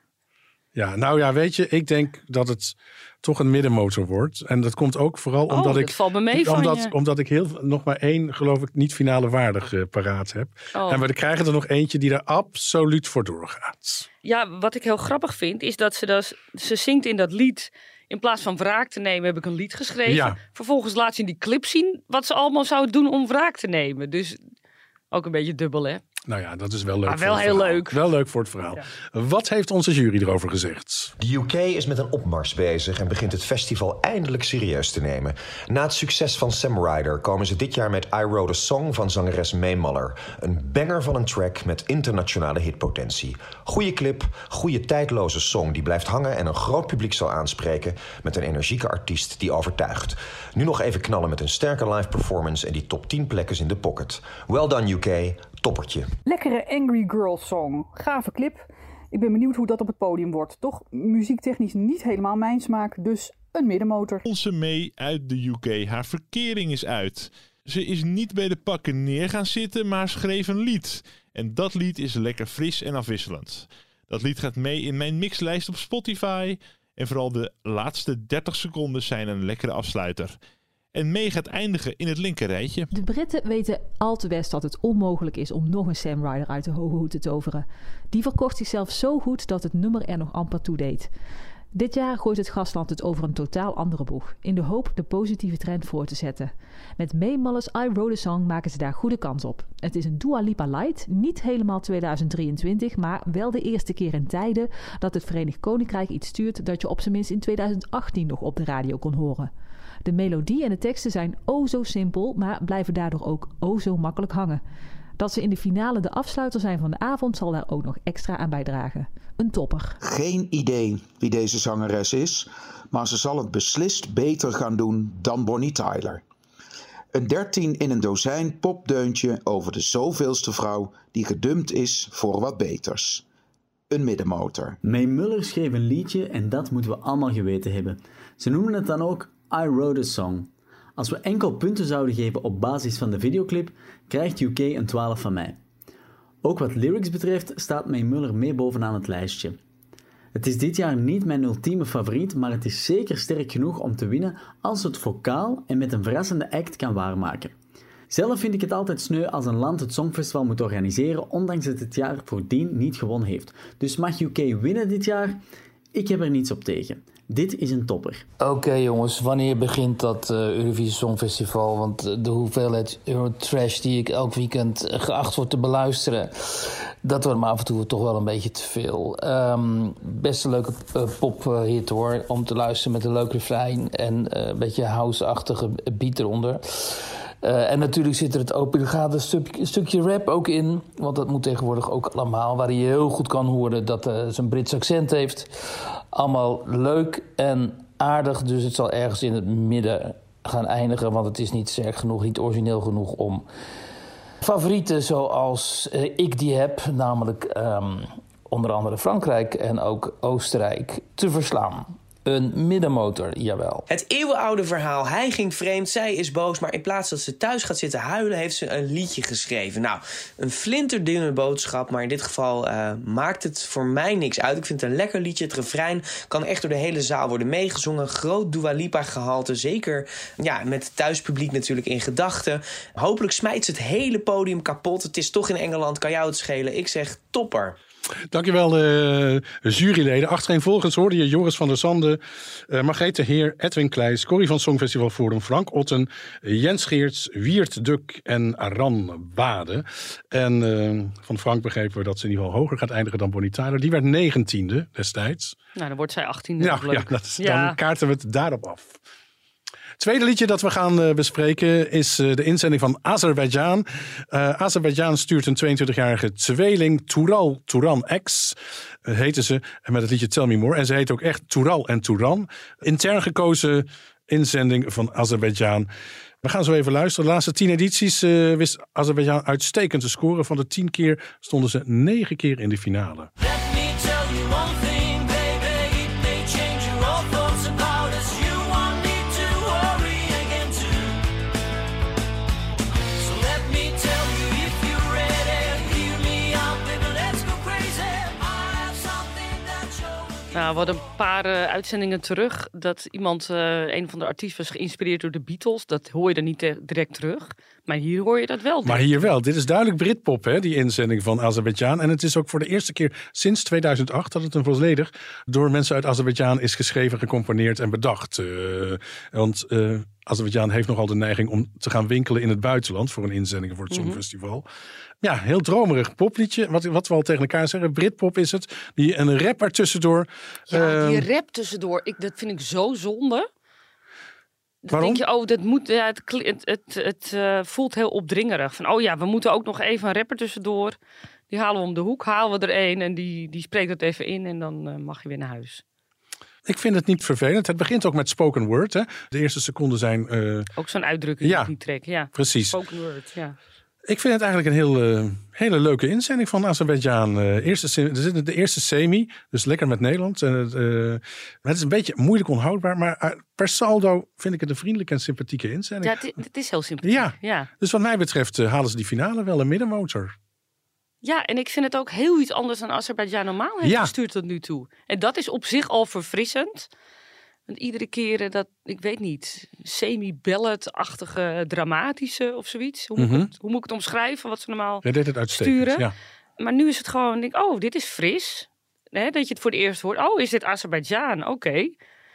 Speaker 2: Ja, nou ja, weet je, ik denk dat het toch een middenmotor wordt. En dat komt ook vooral
Speaker 3: Oh,
Speaker 2: omdat
Speaker 3: dat
Speaker 2: ik...
Speaker 3: valt me mee van
Speaker 2: omdat,
Speaker 3: je.
Speaker 2: omdat ik heel, nog maar één, geloof ik, niet finale waardig uh, paraat heb.
Speaker 3: Oh.
Speaker 2: En we krijgen er nog eentje die er absoluut voor doorgaat.
Speaker 3: Ja, wat ik heel grappig vind, is dat ze, dat, ze zingt in dat lied... In plaats van wraak te nemen, heb ik een lied geschreven.
Speaker 2: Ja.
Speaker 3: Vervolgens laat ze in die clip zien wat ze allemaal zou doen om wraak te nemen. Dus ook een beetje dubbel, hè?
Speaker 2: Nou ja, dat is wel leuk.
Speaker 3: Maar
Speaker 2: voor
Speaker 3: wel
Speaker 2: het
Speaker 3: heel
Speaker 2: verhaal.
Speaker 3: leuk.
Speaker 2: Wel leuk voor het verhaal. Ja. Wat heeft onze jury erover gezegd?
Speaker 6: De U K is met een opmars bezig en begint het festival eindelijk serieus te nemen. Na het succes van Sam Ryder komen ze dit jaar met I Wrote a Song van zangeres Mae Muller. Een banger van een track met internationale hitpotentie. Goeie clip, goede tijdloze song die blijft hangen en een groot publiek zal aanspreken met een energieke artiest die overtuigt. Nu nog even knallen met een sterke live performance en die top tien plekken in de pocket. Well done U K, toppertje.
Speaker 7: Lekkere Angry Girl song. Gave clip. Ik ben benieuwd hoe dat op het podium wordt. Toch muziektechnisch niet helemaal mijn smaak, dus een middenmotor.
Speaker 8: Onze May uit de U K. Haar verkering is uit. Ze is niet bij de pakken neer gaan zitten, maar schreef een lied. En dat lied is lekker fris en afwisselend. Dat lied gaat mee in mijn mixlijst op Spotify. En vooral de laatste dertig seconden zijn een lekkere afsluiter. En May gaat eindigen in het linker rijtje.
Speaker 9: De Britten weten al te best dat het onmogelijk is om nog een Sam Ryder uit de hoge hoed te toveren. Die verkocht zichzelf zo goed dat het nummer er nog amper toe deed. Dit jaar gooit het gastland het over een totaal andere boeg, in de hoop de positieve trend voor te zetten. Met Mae Muller's I Wrote a Song maken ze daar goede kans op. Het is een Dua Lipa light, niet helemaal tweeduizend drieëntwintig, maar wel de eerste keer in tijden dat het Verenigd Koninkrijk iets stuurt dat je op zijn minst in tweeduizend achttien nog op de radio kon horen. De melodie en de teksten zijn o zo simpel, maar blijven daardoor ook o zo makkelijk hangen. Dat ze in de finale de afsluiter zijn van de avond zal daar ook nog extra aan bijdragen. Een topper.
Speaker 10: Geen idee wie deze zangeres is, maar ze zal het beslist beter gaan doen dan Bonnie Tyler. Een dertien in een dozijn popdeuntje over de zoveelste vrouw die gedumpt is voor wat beters. Een middenmotor.
Speaker 11: Mae Muller schreef een liedje en dat moeten we allemaal geweten hebben. Ze noemen het dan ook I Wrote a Song. Als we enkel punten zouden geven op basis van de videoclip, krijgt U K een twaalf van mij. Ook wat lyrics betreft staat Mae Muller mee bovenaan het lijstje. Het is dit jaar niet mijn ultieme favoriet, maar het is zeker sterk genoeg om te winnen als het vocaal en met een verrassende act kan waarmaken. Zelf vind ik het altijd sneu als een land het Songfestival moet organiseren, ondanks dat het jaar voordien niet gewonnen heeft. Dus mag U K winnen dit jaar? Ik heb er niets op tegen. Dit is een topper.
Speaker 12: Oké okay, jongens, wanneer begint dat uh, Eurovisie Songfestival? Want de hoeveelheid Eurotrash die ik elk weekend geacht word te beluisteren, dat wordt me af en toe toch wel een beetje te veel. Um, best een leuke uh, pophit hoor, om te luisteren met een leuk refrein en uh, een beetje house-achtige beat eronder. Uh, en natuurlijk zit er het obligate stuk, stukje rap ook in. Want dat moet tegenwoordig ook allemaal. Waar je heel goed kan horen dat uh, ze een Brits accent heeft. Allemaal leuk en aardig. Dus het zal ergens in het midden gaan eindigen. Want het is niet sterk genoeg, niet origineel genoeg om favorieten zoals uh, ik die heb. Namelijk um, onder andere Frankrijk en ook Oostenrijk te verslaan. Een middenmotor, jawel.
Speaker 13: Het eeuwenoude verhaal. Hij ging vreemd, zij is boos. Maar in plaats dat ze thuis gaat zitten huilen, heeft ze een liedje geschreven. Nou, een flinterdunne boodschap. Maar in dit geval uh, maakt het voor mij niks uit. Ik vind het een lekker liedje. Het refrein kan echt door de hele zaal worden meegezongen. Groot Dua Lipa gehalte. Zeker ja, met het thuispubliek natuurlijk in gedachten. Hopelijk smijt ze het hele podium kapot. Het is toch in Engeland, kan jou het schelen. Ik zeg topper.
Speaker 2: Dankjewel, uh, juryleden. Achtereenvolgens hoorde je Joris van der Sande, uh, Margrethe Heer, Edwin Kleijs, Corrie van Songfestival Forum, Frank Otten, uh, Jens Geerts, Wiert Duk en Aran Bade. En uh, van Frank begrepen we dat ze in ieder geval hoger gaat eindigen dan Bonnie Tyler. Die werd negentiende destijds.
Speaker 3: Nou, dan wordt zij achttiende.
Speaker 2: Ja, ja, dat is, ja. Dan kaarten we het daarop af. Het tweede liedje dat we gaan uh, bespreken is uh, de inzending van Azerbeidzjan. Uh, Azerbeidzjan stuurt een tweeëntwintigjarige tweeling, Tural Turan X, uh, heten ze, met het liedje Tell Me More. En ze heet ook echt Tural en Turan. Intern gekozen inzending van Azerbeidzjan. We gaan zo even luisteren. De laatste tien edities uh, wist Azerbeidzjan uitstekend te scoren. Van de tien keer stonden ze negen keer in de finale.
Speaker 3: Nou, we hadden een paar uh, uitzendingen terug dat iemand, uh, een van de artiesten was geïnspireerd door de Beatles. Dat hoor je dan niet te- direct terug. Maar hier hoor je dat wel.
Speaker 2: Maar hier wel. Dit is duidelijk Britpop, hè, die inzending van Azerbeidzjan. En het is ook voor de eerste keer sinds tweeduizend acht dat het een volledig door mensen uit Azerbeidzjan is geschreven, gecomponeerd en bedacht. Uh, want uh, Azerbeidzjan heeft nogal de neiging om te gaan winkelen in het buitenland voor een inzending voor het
Speaker 3: Mhm.
Speaker 2: Songfestival. Ja, heel dromerig popliedje. Wat, wat we al tegen elkaar zeggen. Britpop is het. Die, een rap er tussendoor.
Speaker 3: Ja, die
Speaker 2: Uh,
Speaker 3: rap tussendoor, ik, dat vind ik zo zonde. Dan
Speaker 2: Waarom?
Speaker 3: denk je, oh, dat moet, ja, het, kli- het, het, het uh, voelt heel opdringerig. Van, oh ja, we moeten ook nog even een rapper tussendoor. Die halen we om de hoek, halen we er een en die, die spreekt het even in en dan uh, mag je weer naar huis.
Speaker 2: Ik vind het niet vervelend. Het begint ook met spoken word. Hè. De eerste seconden zijn... Uh,
Speaker 3: Ook zo'n uitdrukking
Speaker 2: Ja,
Speaker 3: die ik niet trek. Ja,
Speaker 2: precies.
Speaker 3: Spoken word, ja.
Speaker 2: Ik vind het eigenlijk een heel, uh, hele leuke inzending van Azerbeidzjan. Uh, eerste, se- er zit de eerste semi, dus lekker met Nederland. En het, uh, het is een beetje moeilijk onhoudbaar, maar uh, per saldo vind ik het een vriendelijke en sympathieke inzending.
Speaker 3: Ja, het, het is heel sympathiek.
Speaker 2: Ja.
Speaker 3: Ja.
Speaker 2: Dus wat mij betreft uh, halen ze die finale wel een middenmotor.
Speaker 3: Ja, en ik vind het ook heel iets anders dan Azerbeidzjan normaal heeft
Speaker 2: Ja.
Speaker 3: gestuurd tot nu toe. En dat is op zich al verfrissend. Want iedere keer eh, dat, ik weet niet, semi-ballad-achtige, dramatische of zoiets. Hoe, moet
Speaker 2: Mhm.
Speaker 3: ik het, hoe moet ik het omschrijven, wat ze normaal
Speaker 2: Jij deed het uitstekend.
Speaker 3: sturen?
Speaker 2: Ja.
Speaker 3: Maar nu is het gewoon, denk, ik, oh, dit is fris. Hè, dat je het voor het eerst hoort. Oh, is dit Azerbeidzjan? Oké.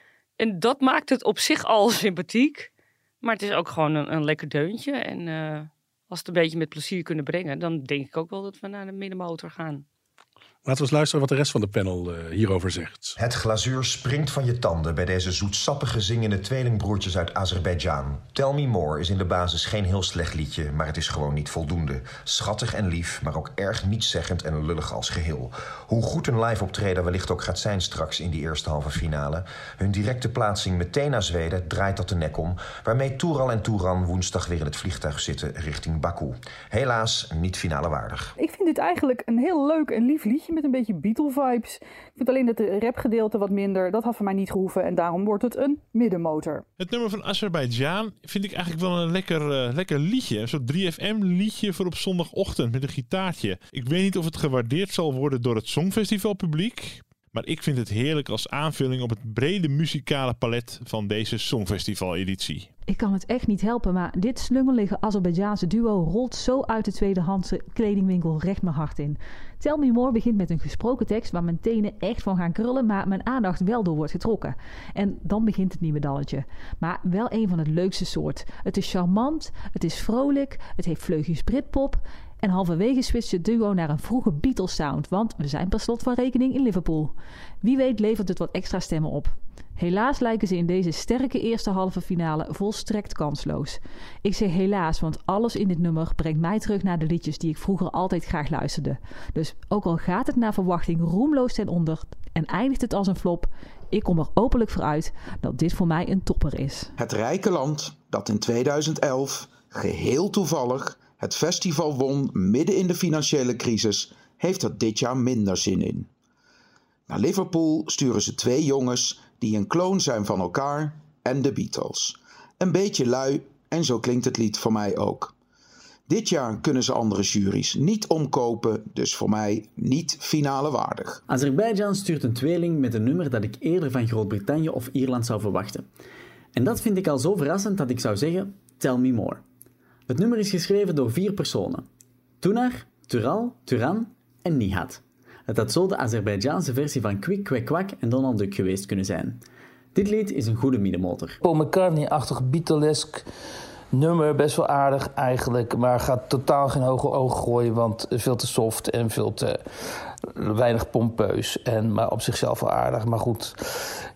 Speaker 3: En dat maakt het op zich al sympathiek. Maar het is ook gewoon een, een lekker deuntje. En uh, als het een beetje met plezier kunnen brengen, dan denk ik ook wel dat we naar de middenmotor gaan.
Speaker 2: Laten we eens luisteren wat de rest van de panel uh, hierover zegt.
Speaker 6: Het glazuur springt van je tanden bij deze zoetsappige zingende tweelingbroertjes uit Azerbeidzjan. Tell Me More is in de basis geen heel slecht liedje, maar het is gewoon niet voldoende. Schattig en lief, maar ook erg nietszeggend en lullig als geheel. Hoe goed een live optreden wellicht ook gaat zijn straks in die eerste halve finale. Hun directe plaatsing meteen naar Zweden draait dat de nek om, waarmee Toural en Touran woensdag weer in het vliegtuig zitten richting Baku. Helaas niet finale waardig.
Speaker 7: Ik vind dit eigenlijk een heel leuk en lief liedje met een beetje Beatle-vibes. Ik vind alleen dat de rapgedeelte wat minder. Dat had voor mij niet gehoeven en daarom wordt het een middenmotor.
Speaker 8: Het nummer van Azerbeidzjan vind ik eigenlijk wel een lekker, uh, lekker liedje. Een soort drie F M liedje voor op zondagochtend met een gitaartje. Ik weet niet of het gewaardeerd zal worden door het Songfestivalpubliek. Maar ik vind het heerlijk als aanvulling op het brede muzikale palet van deze Songfestival-editie.
Speaker 9: Ik kan het echt niet helpen, maar dit slungelige Azerbeidzjaanse duo rolt zo uit de tweedehandse kledingwinkel recht mijn hart in. Tell Me More begint met een gesproken tekst waar mijn tenen echt van gaan krullen, maar mijn aandacht wel door wordt getrokken. En dan begint het niemendalletje. Maar wel een van het leukste soort. Het is charmant, het is vrolijk, het heeft vleugjes Britpop. En halverwege switcht het duo naar een vroege Beatles sound, want we zijn per slot van rekening in Liverpool. Wie weet levert het wat extra stemmen op. Helaas lijken ze in deze sterke eerste halve finale volstrekt kansloos. Ik zeg helaas, want alles in dit nummer brengt mij terug naar de liedjes die ik vroeger altijd graag luisterde. Dus ook al gaat het naar verwachting roemloos ten onder en eindigt het als een flop, ik kom er openlijk voor uit dat dit voor mij een topper is.
Speaker 10: Het rijke land dat in tweeduizend elf, geheel toevallig, het festival won midden in de financiële crisis, heeft er dit jaar minder zin in. Naar Liverpool sturen ze twee jongens die een kloon zijn van elkaar en de Beatles. Een beetje lui en zo klinkt het lied voor mij ook. Dit jaar kunnen ze andere juries niet omkopen, dus voor mij niet finale waardig.
Speaker 11: Azerbeidzjan stuurt een tweeling met een nummer dat ik eerder van Groot-Brittannië of Ierland zou verwachten. En dat vind ik al zo verrassend dat ik zou zeggen, Tell Me More. Het nummer is geschreven door vier personen. Tunar, Tural, Turan en Nihat. Het had zo de Azerbeidzjaanse versie van Kwik, Kwek, Kwak en Donald Duck geweest kunnen zijn. Dit lied is een goede middenmotor.
Speaker 12: Paul McCartney-achtig Beatlesk nummer, best wel aardig eigenlijk, maar gaat totaal geen hoge ogen gooien, want veel te soft en veel te weinig pompeus. En, maar op zichzelf wel aardig. Maar goed,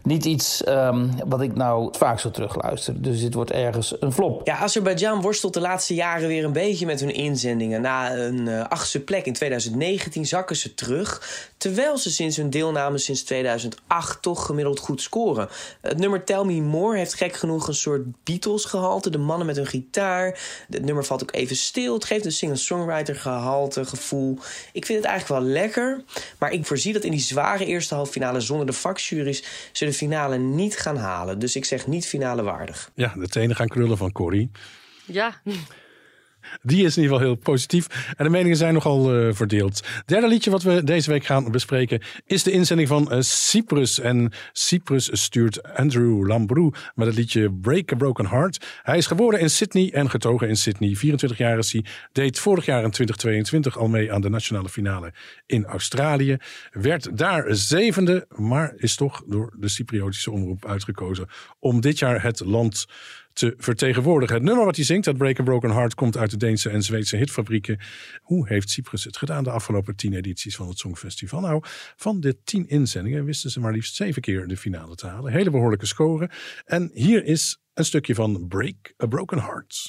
Speaker 12: niet iets um, wat ik nou vaak zo terugluister. Dus dit wordt ergens een flop.
Speaker 13: Ja, Azerbeidzjan worstelt de laatste jaren weer een beetje met hun inzendingen. Na een uh, achtste plek in twintig negentien zakken ze terug. Terwijl ze sinds hun deelname sinds tweeduizend acht toch gemiddeld goed scoren. Het nummer Tell Me More heeft gek genoeg een soort Beatles-gehalte. De mannen met hun gitaar. Het nummer valt ook even stil. Het geeft een singer-songwriter-gehalte, gevoel. Ik vind het eigenlijk wel lekker. Maar ik voorzie dat in die zware eerste halve finale zonder de vakjuries ze de finale niet gaan halen. Dus ik zeg niet finale waardig.
Speaker 2: Ja, de tenen gaan krullen van Corrie.
Speaker 3: Ja.
Speaker 2: Die is in ieder geval heel positief. En de meningen zijn nogal uh, verdeeld. Het derde liedje wat we deze week gaan bespreken is de inzending van uh, Cyprus. En Cyprus stuurt Andrew Lambrou met het liedje Break a Broken Heart. Hij is geboren in Sydney en getogen in Sydney. vierentwintig jaar is hij. Deed vorig jaar in twintig tweeëntwintig al mee aan de nationale finale in Australië. Werd daar zevende, maar is toch door de Cypriotische omroep uitgekozen om dit jaar het land te vertegenwoordigen. Het nummer wat hij zingt, dat Break a Broken Heart, komt uit de Deense en Zweedse hitfabrieken. Hoe heeft Cyprus het gedaan de afgelopen tien edities van het Songfestival? Nou, van de tien inzendingen wisten ze maar liefst zeven keer de finale te halen. Hele behoorlijke score. En hier is een stukje van Break a Broken Heart.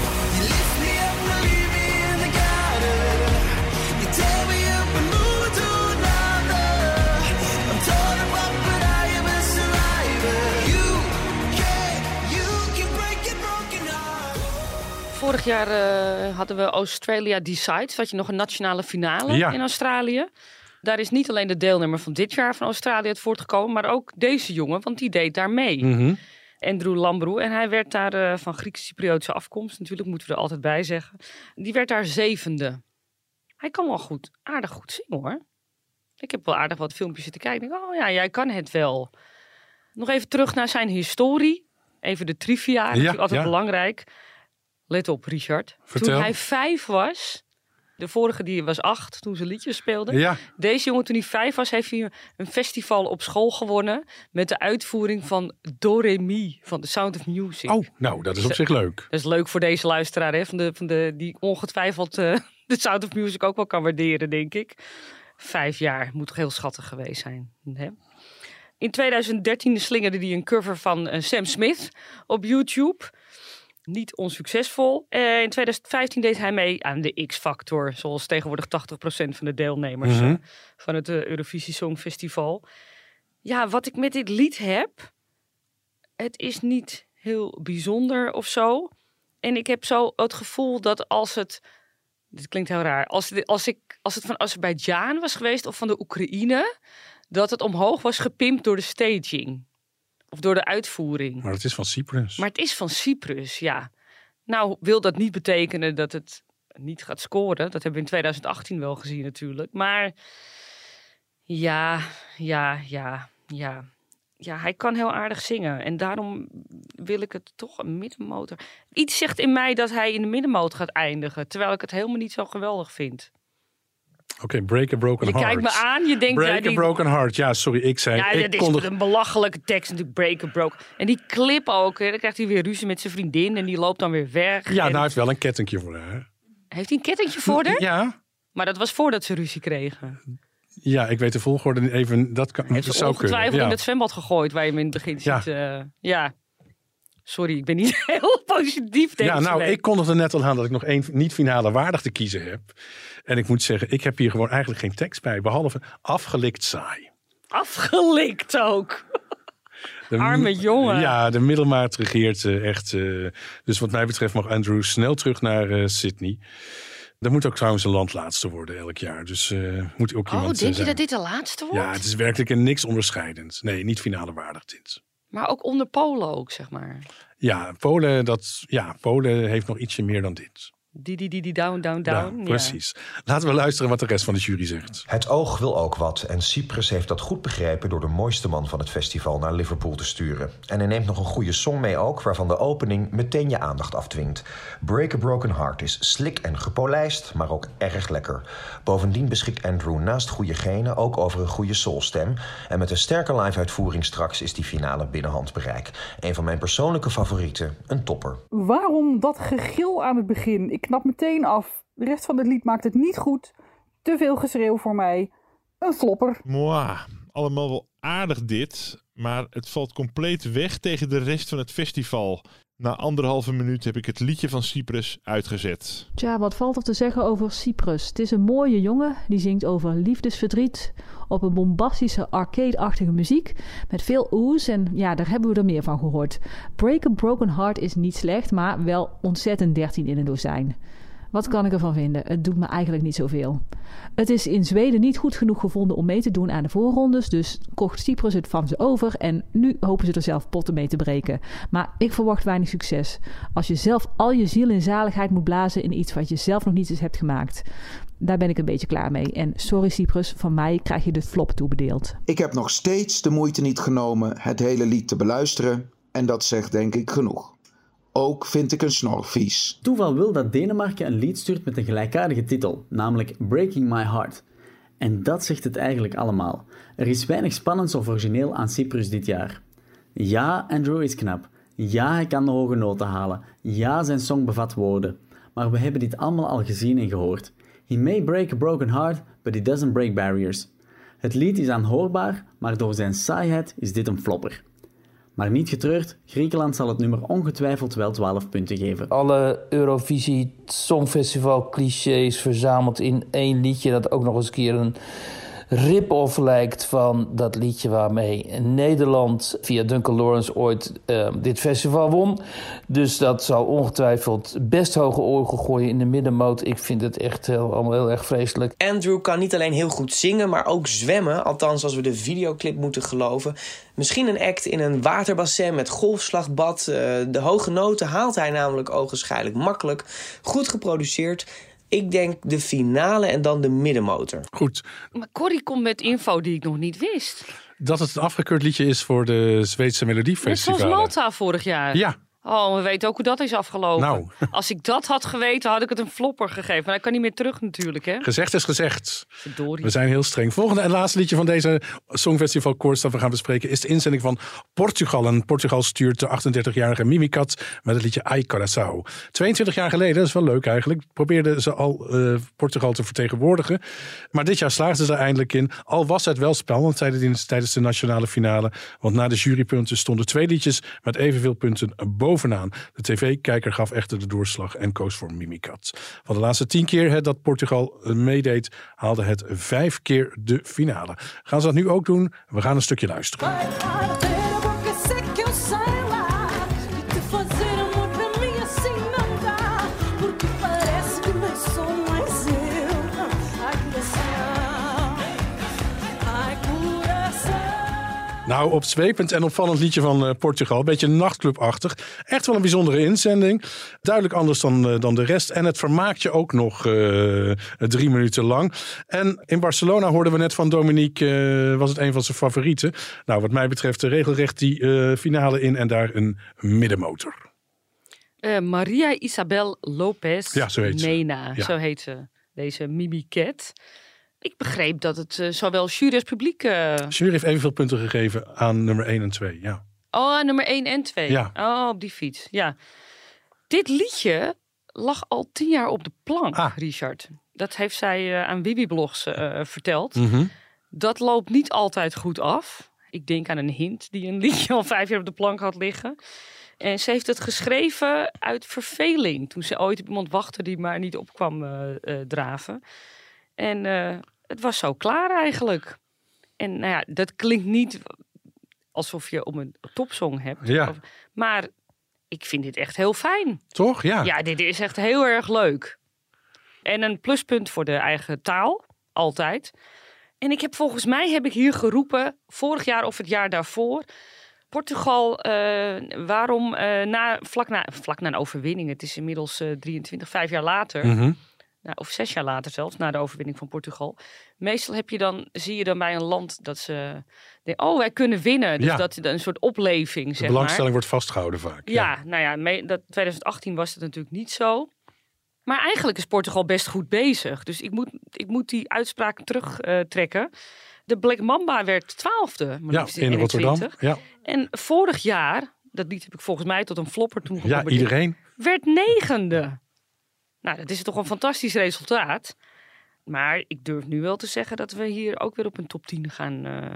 Speaker 3: Vorig jaar uh, hadden we Australia Decides. Had je nog een nationale finale
Speaker 2: ja.
Speaker 3: in Australië. Daar is niet alleen de deelnemer van dit jaar van Australië uit voortgekomen, maar ook deze jongen, want die deed daar mee.
Speaker 2: Mm-hmm.
Speaker 3: Andrew Lambrou. En hij werd daar uh, van Grieks-Cypriotische afkomst. Natuurlijk moeten we er altijd bij zeggen. Die werd daar zevende. Hij kan wel goed, aardig goed zingen hoor. Ik heb wel aardig wat filmpjes zitten kijken. Ik denk, oh ja, jij kan het wel. Nog even terug naar zijn historie. Even de trivia, ja, natuurlijk altijd ja. belangrijk. Let op, Richard.
Speaker 2: Vertel.
Speaker 3: Toen hij vijf was, de vorige die was acht toen ze liedjes speelden.
Speaker 2: Ja.
Speaker 3: Deze jongen, toen hij vijf was, heeft hij een festival op school gewonnen met de uitvoering van Do Re Mi van The Sound of Music.
Speaker 2: Oh, nou, dat is op zich leuk.
Speaker 3: Dat is leuk voor deze luisteraar, hè, van de, van de, die ongetwijfeld uh, The Sound of Music ook wel kan waarderen, denk ik. Vijf jaar, moet toch heel schattig geweest zijn. Hè? In twintig dertien slingerde hij een cover van uh, Sam Smith op YouTube. Niet onsuccesvol. Uh, in twintig vijftien deed hij mee aan de X-Factor. Zoals tegenwoordig tachtig procent van de deelnemers mm-hmm. uh, van het uh, Eurovisie Songfestival. Ja, wat ik met dit lied heb, het is niet heel bijzonder of zo. En ik heb zo het gevoel dat als het, dit klinkt heel raar, als het, als ik, als het van Azerbeidzjan was geweest of van de Oekraïne, dat het omhoog was gepimpt door de staging. Of door de uitvoering.
Speaker 2: Maar het is van Cyprus.
Speaker 3: Maar het is van Cyprus, ja. Nou wil dat niet betekenen dat het niet gaat scoren. Dat hebben we in twintig achttien wel gezien natuurlijk. Maar ja, ja, ja, ja. Ja, hij kan heel aardig zingen. En daarom wil ik het toch een middenmotor. Iets zegt in mij dat hij in de middenmotor gaat eindigen. Terwijl ik het helemaal niet zo geweldig vind.
Speaker 2: Oké, okay, Break a Broken
Speaker 3: je
Speaker 2: Heart.
Speaker 3: Je kijkt me aan, je denkt...
Speaker 2: Break
Speaker 3: ja,
Speaker 2: a
Speaker 3: die...
Speaker 2: Broken Heart, ja, sorry, ik zei...
Speaker 3: Ja,
Speaker 2: ik
Speaker 3: dat
Speaker 2: kon
Speaker 3: is een belachelijke tekst natuurlijk, Break a Broken... En die clip ook, hè, dan krijgt hij weer ruzie met zijn vriendin... en die loopt dan weer weg.
Speaker 2: Ja,
Speaker 3: en...
Speaker 2: nou, hij heeft wel een kettingje voor haar.
Speaker 3: Heeft hij een kettingje voor haar?
Speaker 2: Ja.
Speaker 3: Maar dat was voordat ze ruzie kregen.
Speaker 2: Ja, ik weet de volgorde niet even... Dat kan,
Speaker 3: heeft ze ongetwijfeld ja. in het zwembad gegooid... waar je hem in het begin
Speaker 2: ja.
Speaker 3: ziet... Uh, ja, sorry, ik ben niet heel positief deze
Speaker 2: Ja, nou,
Speaker 3: week.
Speaker 2: ik kondigde net al aan dat ik nog één niet-finale waardig te kiezen heb. En ik moet zeggen, ik heb hier gewoon eigenlijk geen tekst bij. Behalve afgelikt saai.
Speaker 3: Afgelikt ook.
Speaker 2: De,
Speaker 3: Arme jongen.
Speaker 2: Ja, de middelmaat regeert uh, echt. Uh, dus wat mij betreft mag Andrew snel terug naar uh, Sydney. Dat moet ook trouwens een landlaatste worden elk jaar. Dus uh, moet ook iemand
Speaker 3: Oh, denk
Speaker 2: zijn.
Speaker 3: je dat dit de laatste wordt?
Speaker 2: Ja, het is werkelijk een niks onderscheidend. Nee, niet finale waardig dit.
Speaker 3: Maar ook onder Polen ook, zeg maar.
Speaker 2: Ja, Polen, dat, ja, Polen heeft nog ietsje meer dan dit.
Speaker 3: Die, die, die, die, down, down, down.
Speaker 2: Ja, precies. Ja. Laten we luisteren wat de rest van de jury zegt.
Speaker 6: Het oog wil ook wat en Cyprus heeft dat goed begrepen door de mooiste man van het festival naar Liverpool te sturen. En hij neemt nog een goede song mee ook, waarvan de opening meteen je aandacht afdwingt. Break a Broken Heart is slik en gepolijst, maar ook erg lekker. Bovendien beschikt Andrew naast goede genen ook over een goede soulstem. En met een sterke live-uitvoering straks is die finale binnen handbereik. Een van mijn persoonlijke favorieten, een topper.
Speaker 7: Waarom dat gegil aan het begin? Ik knap meteen af. De rest van het lied maakt het niet goed. Te veel geschreeuw voor mij. Een flopper.
Speaker 8: Mwah, allemaal wel aardig dit. Maar het valt compleet weg tegen de rest van het festival. Na anderhalve minuut heb ik het liedje van Cyprus uitgezet.
Speaker 9: Tja, wat valt er te zeggen over Cyprus? Het is een mooie jongen die zingt over liefdesverdriet op een bombastische arcade-achtige muziek met veel oes en ja, daar hebben we er meer van gehoord. Break a Broken Heart is niet slecht, maar wel ontzettend dertien in een dozijn. Wat kan ik ervan vinden? Het doet me eigenlijk niet zoveel. Het is in Zweden niet goed genoeg gevonden om mee te doen aan de voorrondes, dus kocht Cyprus het van ze over en nu hopen ze er zelf potten mee te breken. Maar ik verwacht weinig succes. Als je zelf al je ziel en zaligheid moet blazen in iets wat je zelf nog niet eens hebt gemaakt. Daar ben ik een beetje klaar mee. En sorry Cyprus, van mij krijg je de flop toebedeeld.
Speaker 10: Ik heb nog steeds de moeite niet genomen het hele lied te beluisteren en dat zegt denk ik genoeg. Ook vind ik een snor vies.
Speaker 11: Toeval wil dat Denemarken een lied stuurt met een gelijkaardige titel, namelijk Breaking My Heart. En dat zegt het eigenlijk allemaal. Er is weinig spannends of origineel aan Cyprus dit jaar. Ja, Andrew is knap. Ja, hij kan de hoge noten halen. Ja, zijn song bevat woorden. Maar we hebben dit allemaal al gezien en gehoord. He may break a broken heart, but he doesn't break barriers. Het lied is aanhoorbaar, maar door zijn saaiheid is dit een flopper. Maar niet getreurd, Griekenland zal het nummer ongetwijfeld wel twaalf punten geven.
Speaker 12: Alle Eurovisie Songfestival clichés verzameld in één liedje dat ook nog eens een keer een rip-off lijkt van dat liedje waarmee Nederland via Duncan Lawrence ooit uh, dit festival won. Dus dat zal ongetwijfeld best hoge ogen gooien in de middenmoot. Ik vind het echt heel, allemaal heel erg vreselijk.
Speaker 13: Andrew kan niet alleen heel goed zingen, maar ook zwemmen. Althans, als we de videoclip moeten geloven. Misschien een act in een waterbassin met golfslagbad. Uh, de hoge noten haalt hij namelijk ogenschijnlijk makkelijk. Goed geproduceerd. Ik denk de finale en dan de middenmotor.
Speaker 2: Goed.
Speaker 3: Maar Corrie komt met info die ik nog niet wist.
Speaker 2: Dat het een afgekeurd liedje is voor de Zweedse Melodiefestivalen.
Speaker 3: Net zoals Malta vorig jaar.
Speaker 2: Ja.
Speaker 3: Oh, we weten ook hoe dat is afgelopen.
Speaker 2: Nou.
Speaker 3: Als ik dat had geweten, had ik het een flopper gegeven. Maar hij kan niet meer terug natuurlijk, hè?
Speaker 2: Gezegd is gezegd.
Speaker 3: Verdorie.
Speaker 2: We zijn heel streng. Volgende en laatste liedje van deze Songfestival Koorts dat we gaan bespreken is de inzending van Portugal. En Portugal stuurt de achtendertigjarige Mimikat met het liedje Ai Coração. tweeëntwintig jaar geleden, dat is wel leuk eigenlijk, probeerden ze al uh, Portugal te vertegenwoordigen. Maar dit jaar slaagden ze er eindelijk in. Al was het wel spannend tijdens, tijdens de nationale finale. Want na de jurypunten stonden twee liedjes met evenveel punten bovenaan. De tv-kijker gaf echter de doorslag en koos voor Mimikat. Van de laatste tien keer dat Portugal meedeed, haalde het vijf keer de finale. Gaan ze dat nu ook doen? We gaan een stukje luisteren. Nou, opzwepend en opvallend liedje van uh, Portugal. Beetje nachtclubachtig. Echt wel een bijzondere inzending. Duidelijk anders dan, uh, dan de rest. En het vermaakt je ook nog uh, drie minuten lang. En in Barcelona hoorden we net van Dominique, uh, was het een van zijn favorieten. Nou, wat mij betreft regelrecht die uh, finale in en daar een middenmotor.
Speaker 3: Uh, Maria Isabel Lopez
Speaker 2: ja, zo heet
Speaker 3: Mena.
Speaker 2: Ja.
Speaker 3: Zo heet ze. Deze Mimiket. Ik begreep dat het uh, zowel jury als publiek... Uh...
Speaker 2: Jury heeft evenveel punten gegeven aan nummer één en twee, ja.
Speaker 3: Oh, nummer één en twee.
Speaker 2: Ja.
Speaker 3: Oh, op die fiets, ja. Dit liedje lag al tien jaar op de plank, ah. Richard. Dat heeft zij uh, aan Wibi-blogs uh, verteld.
Speaker 2: Mm-hmm.
Speaker 3: Dat loopt niet altijd goed af. Ik denk aan een hint die een liedje al vijf jaar op de plank had liggen. En ze heeft het geschreven uit verveling. Toen ze ooit op iemand wachtte die maar niet op kwam uh, uh, draven. En uh, het was zo klaar eigenlijk. En nou ja, dat klinkt niet alsof je om een topsong hebt.
Speaker 2: Ja.
Speaker 3: Maar ik vind dit echt heel fijn.
Speaker 2: Toch? Ja.
Speaker 3: Ja, dit is echt heel erg leuk. En een pluspunt voor de eigen taal. Altijd. En ik heb volgens mij heb ik hier geroepen, vorig jaar of het jaar daarvoor... Portugal, uh, waarom uh, na, vlak, na, vlak na een overwinning... Het is inmiddels uh, drieëntwintig, vijf jaar later...
Speaker 2: Mm-hmm.
Speaker 3: Nou, of zes jaar later zelfs, na de overwinning van Portugal. Meestal heb je dan, zie je dan bij een land dat ze denken, oh, wij kunnen winnen. Dus
Speaker 2: ja.
Speaker 3: dat een soort opleving,
Speaker 2: de
Speaker 3: zeg
Speaker 2: belangstelling
Speaker 3: maar.
Speaker 2: wordt vastgehouden vaak.
Speaker 3: Ja,
Speaker 2: ja.
Speaker 3: nou ja, me, dat, twintig achttien was het natuurlijk niet zo. Maar eigenlijk is Portugal best goed bezig. Dus ik moet, ik moet die uitspraak terugtrekken. Uh, de Black Mamba werd twaalfde.
Speaker 2: Ja, in, in Rotterdam. Ja.
Speaker 3: En vorig jaar, dat lied heb ik volgens mij tot een flopper toen
Speaker 2: Ja, iedereen.
Speaker 3: werd negende. Nou, dat is toch een fantastisch resultaat. Maar ik durf nu wel te zeggen dat we hier ook weer op een top tien gaan, uh,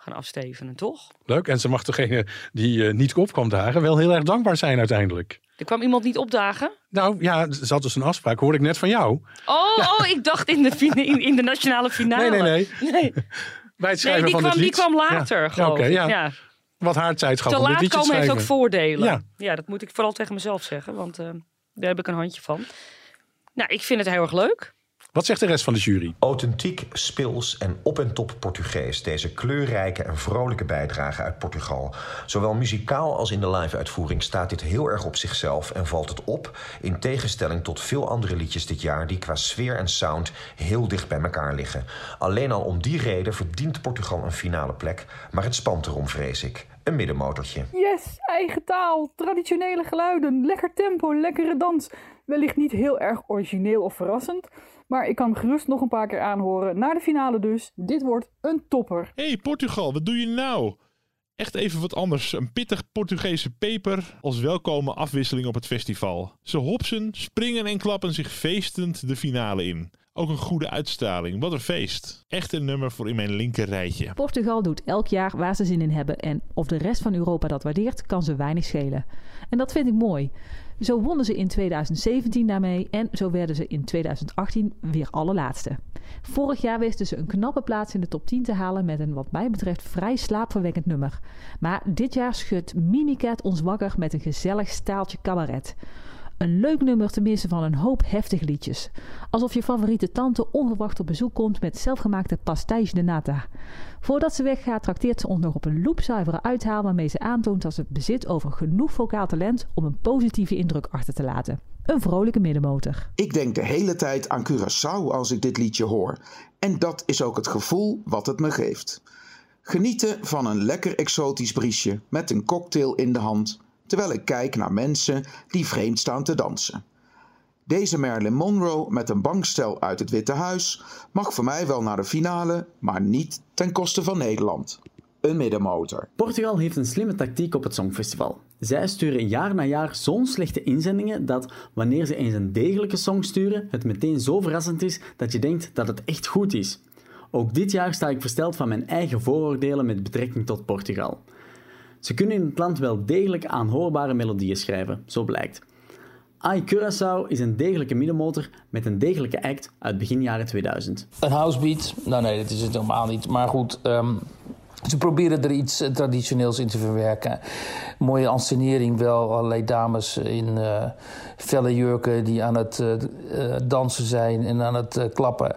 Speaker 3: gaan afstevenen, toch?
Speaker 2: Leuk. En ze mag degene die uh, niet op kwam dagen wel heel erg dankbaar zijn uiteindelijk.
Speaker 3: Er kwam iemand niet opdagen?
Speaker 2: Nou ja, ze had dus een afspraak. Hoorde ik net van jou.
Speaker 3: Oh, ja. oh ik dacht in de, in, in de nationale finale.
Speaker 2: Nee, nee, nee.
Speaker 3: nee.
Speaker 2: Bij het schrijven
Speaker 3: nee, die
Speaker 2: van
Speaker 3: kwam,
Speaker 2: het lied.
Speaker 3: Die kwam later,
Speaker 2: ja.
Speaker 3: geloof
Speaker 2: ja, okay,
Speaker 3: ik.
Speaker 2: ja.
Speaker 3: Ja.
Speaker 2: Wat haar tijd gaf
Speaker 3: te
Speaker 2: om dit liedje te
Speaker 3: laat komen heeft
Speaker 2: schrijven.
Speaker 3: ook voordelen.
Speaker 2: Ja.
Speaker 3: ja, dat moet ik vooral tegen mezelf zeggen. Want uh, daar heb ik een handje van. Nou, ik vind het heel erg leuk.
Speaker 2: Wat zegt de rest van de jury?
Speaker 6: Authentiek, speels en op en top Portugees. Deze kleurrijke en vrolijke bijdrage uit Portugal. Zowel muzikaal als in de live-uitvoering staat dit heel erg op zichzelf en valt het op, in tegenstelling tot veel andere liedjes dit jaar die qua sfeer en sound heel dicht bij elkaar liggen. Alleen al om die reden verdient Portugal een finale plek, maar het spant erom, vrees ik. Een middenmotortje.
Speaker 7: Yes, eigen taal, traditionele geluiden, lekker tempo, lekkere dans. Wellicht niet heel erg origineel of verrassend, maar ik kan hem gerust nog een paar keer aanhoren. Naar de finale dus. Dit wordt een topper.
Speaker 8: Hé hey Portugal, wat doe je nou? Echt even wat anders. Een pittig Portugese peper als welkome afwisseling op het festival. Ze hopsen, springen en klappen zich feestend de finale in. Ook een goede uitstraling. Wat een feest. Echt een nummer voor in mijn linker rijtje.
Speaker 9: Portugal doet elk jaar waar ze zin in hebben. En of de rest van Europa dat waardeert, kan ze weinig schelen. En dat vind ik mooi. Zo wonnen ze in tweeduizend zeventien daarmee en zo werden ze in tweeduizend achttien weer allerlaatste. Vorig jaar wisten ze een knappe plaats in de top tien te halen met een wat mij betreft vrij slaapverwekkend nummer. Maar dit jaar schudt Mimicat ons wakker met een gezellig staaltje cabaret. Een leuk nummer te missen van een hoop heftige liedjes. Alsof je favoriete tante onverwacht op bezoek komt met zelfgemaakte pastéis de nata. Voordat ze weggaat trakteert ze ons nog op een loepzuivere uithaal waarmee ze aantoont dat ze bezit over genoeg vocaal talent om een positieve indruk achter te laten. Een vrolijke middenmotor.
Speaker 10: Ik denk de hele tijd aan Curaçao als ik dit liedje hoor. En dat is ook het gevoel wat het me geeft. Genieten van een lekker exotisch briesje met een cocktail in de hand, terwijl ik kijk naar mensen die vreemd staan te dansen. Deze Marilyn Monroe met een bankstel uit het Witte Huis mag voor mij wel naar de finale, maar niet ten koste van Nederland. Een middenmotor.
Speaker 11: Portugal heeft een slimme tactiek op het Songfestival. Zij sturen jaar na jaar zo'n slechte inzendingen dat wanneer ze eens een degelijke song sturen, het meteen zo verrassend is dat je denkt dat het echt goed is. Ook dit jaar sta ik versteld van mijn eigen vooroordelen met betrekking tot Portugal. Ze kunnen in het land wel degelijk aanhoorbare melodieën schrijven, zo blijkt. Ai Curaçao is een degelijke middenmotor met een degelijke act uit begin jaren tweeduizend.
Speaker 12: Een housebeat? Nou nee, dat is het helemaal niet. Maar goed, um, ze proberen er iets uh, traditioneels in te verwerken. Mooie ansenering wel, allerlei dames in uh, felle jurken die aan het uh, uh, dansen zijn en aan het uh, klappen.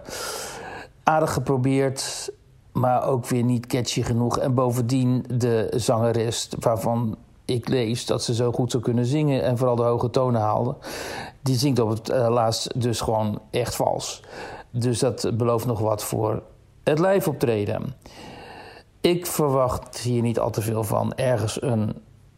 Speaker 12: Aardig geprobeerd, maar ook weer niet catchy genoeg. En bovendien de zangeres waarvan ik lees dat ze zo goed zou kunnen zingen en vooral de hoge tonen haalde, die zingt op het uh, laatst dus gewoon echt vals. Dus dat belooft nog wat voor het live optreden. Ik verwacht hier niet al te veel van. Ergens een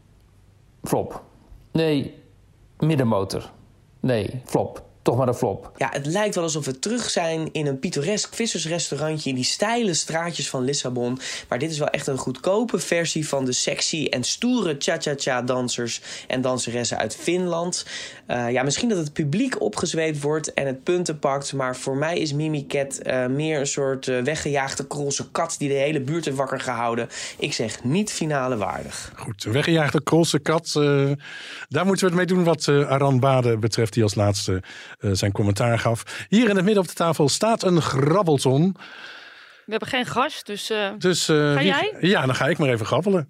Speaker 12: flop. Nee, middenmotor. Nee, flop. Toch maar een flop.
Speaker 13: Ja, het lijkt wel alsof we terug zijn in een pittoresk vissersrestaurantje in die steile straatjes van Lissabon. Maar dit is wel echt een goedkope versie van de sexy en stoere cha-cha-cha dansers en danseressen uit Finland. Uh, ja, misschien dat het publiek opgezweept wordt en het punten pakt. Maar voor mij is Mimicat uh, meer een soort uh, weggejaagde krolse kat die de hele buurt heeft wakker gehouden. Ik zeg niet finale waardig.
Speaker 2: Goed, een weggejaagde krolse kat. Uh, daar moeten we het mee doen wat uh, Aran Bade betreft, die als laatste Uh, zijn commentaar gaf. Hier in het midden op de tafel staat een grabbelton.
Speaker 3: We hebben geen gast, dus, uh,
Speaker 2: dus uh,
Speaker 3: ga
Speaker 2: wie...
Speaker 3: jij?
Speaker 2: Ja, dan ga ik maar even grabbelen.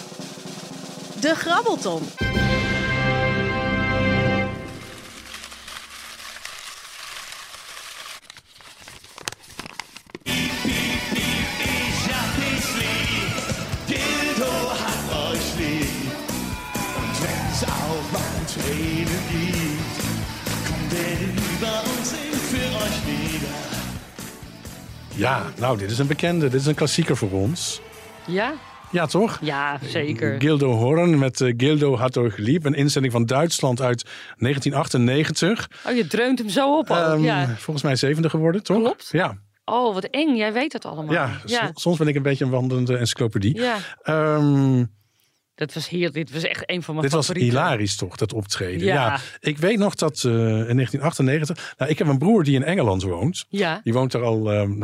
Speaker 14: De grabbelton.
Speaker 2: Ja, nou, dit is een bekende. Dit is een klassieker voor ons.
Speaker 3: Ja?
Speaker 2: Ja, toch?
Speaker 3: Ja, zeker.
Speaker 2: Gildo Horn met uh, Gildo had euch lieb. Een inzending van Duitsland uit negentien achtennegentig.
Speaker 3: Oh, je dreunt hem zo op. Ook.
Speaker 2: Um,
Speaker 3: ja.
Speaker 2: Volgens mij zevende geworden, toch?
Speaker 3: Klopt.
Speaker 2: Ja.
Speaker 3: Oh, wat eng. Jij weet het allemaal.
Speaker 2: Ja,
Speaker 3: ja.
Speaker 2: S- soms ben ik een beetje een wandelende encyclopedie.
Speaker 3: Ja.
Speaker 2: Um,
Speaker 3: Dat was heel, dit was echt een van mijn
Speaker 2: dit
Speaker 3: favorieten.
Speaker 2: Dit was hilarisch toch, dat optreden.
Speaker 3: Ja.
Speaker 2: ja ik weet nog dat uh, in negentien achtennegentig... Nou, ik heb een broer die in Engeland woont.
Speaker 3: Ja.
Speaker 2: Die woont er al, uh, nou,